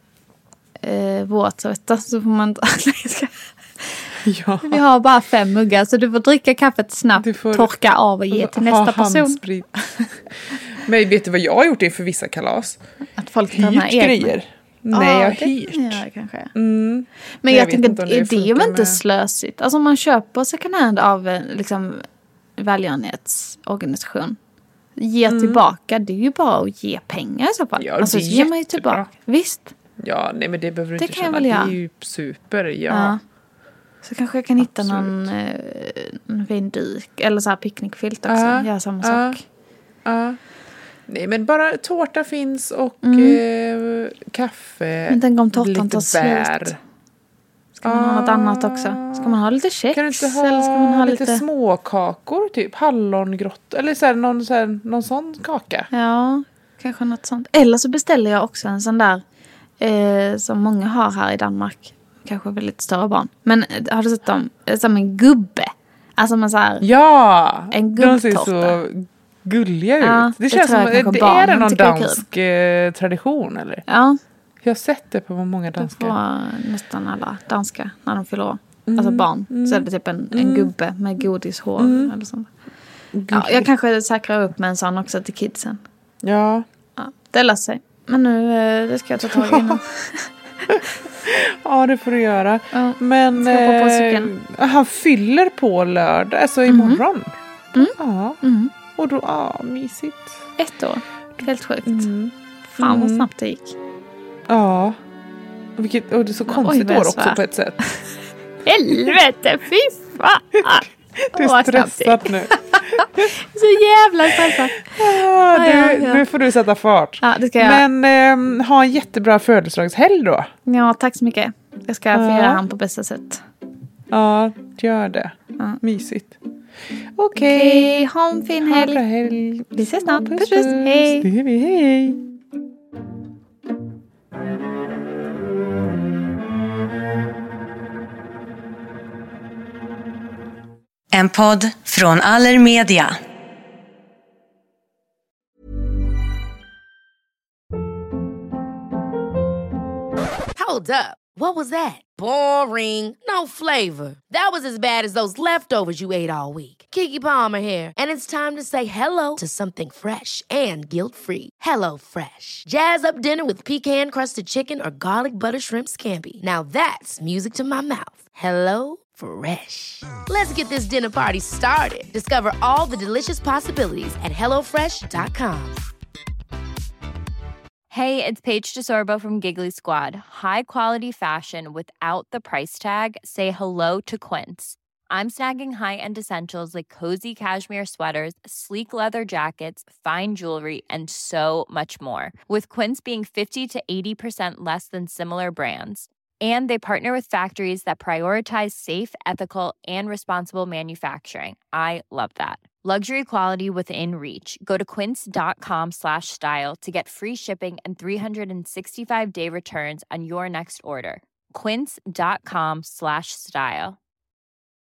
eh, våtservetter. Så får man ta... Ja. Vi har bara fem muggar så du får dricka kaffet snabbt, Du får torka av och ge till nästa ha person. handsprit. Men vet du vad jag har gjort inför vissa kalas? Att folk tar med Hyrt egna. grejer. Nej, Ja, jag har det kan hyrt. jag göra kanske. Mm. Men Jag jag, vet tänker inte om att det det, det är ju funkar inte med- slösigt. Alltså om man köper second hand av en liksom, välgörenhetsorganisation. Ger tillbaka, det är ju bara att ge pengar i så fall. Mm. Ja, alltså det är så ger man ju jättebra. tillbaka. Visst. Ja, nej men det behöver du Det inte kan jag känna. väl Det göra. är ju super, ja. Ja. Så kanske jag kan hitta Absolut. någon eh, en fin dyk. Eller så här picknickfilt också. Ja, Göra samma ja. sak. Ja. Nej men bara tårta finns och Mm. eh, kaffe. Men tänk om tårtan lite tar bär. slut. Ska man ha något annat också? Ska man ha lite kex? Kan du inte eller ska man ha ha lite, lite... småkakor typ? Hallongrott eller så här, någon, så här, någon sån kaka. Ja, kanske något sånt. Eller så beställer jag också en sån där eh, som många har här i Danmark. Kanske väl lite större barn. Men eh, har du sett dem? Eh, Som en gubbe. Alltså man så här... Ja! En de ser gubbtårta. så gulliga Ja, ut. Det, det känns tror som, jag kanske det barnen är det någon tycker är kul. dansk eh, tradition eller? Ja, Jag har sett det på många det danska. får nästan alla danska när de fyller år. Alltså barn. Så är det typ en, en gubbe med godishår eller sånt. Ja, jag kanske säkrar upp med en sån också till kidsen. Ja. Ja, det löser sig. Men nu eh, det ska jag ta tag i innan. Ja, det får du göra. Ja, Men ska jag hoppa på eh, cykeln? han fyller på lördag, alltså imorgon. Mm. Ja. Mm. Och då, ja, mysigt. Ett år. Helt sjukt. Mm. Fan vad Mm. snabbt det gick. Ja. Och, vilket, och det är så Oj, konstigt vad jag år också svär. på ett sätt. Helvete, fy fan! Du är stressad nu. Så jävla stressad. Ja, du, Ja, ja, ja. Nu får du sätta fart. Ja, det ska jag. Men eh, ha en jättebra födelsedagshelg då. Ja, tack så mycket. Jag ska Ja. fira han på bästa sätt. Ja, gör det. Ja. Mysigt. Okej. Okej, ha en fin Ha en bra helg. helg. Vi ses snart. Puss, Puss, puss. Hej. Det är vi. Hej. En podd från Allermedia. Hold up. What was that? Boring. No flavor. That was as bad as those leftovers you ate all week. Keke Palmer here, and it's time to say hello to something fresh and guilt-free. Hello Fresh. Jazz up dinner with pecan-crusted chicken or garlic butter shrimp scampi. Now that's music to my mouth. Hello Fresh. Let's get this dinner party started. Discover all the delicious possibilities at hello fresh dot com. Hey, it's Paige DeSorbo from Giggly Squad. High quality fashion without the price tag. Say hello to Quince. I'm snagging high-end essentials like cozy cashmere sweaters, sleek leather jackets, fine jewelry, and so much more. With Quince being fifty to eighty percent less than similar brands. And they partner with factories that prioritize safe, ethical, and responsible manufacturing. I love that. Luxury quality within reach. Go to quince.com slash style to get free shipping and three sixty-five day returns on your next order. Quince.com slash style.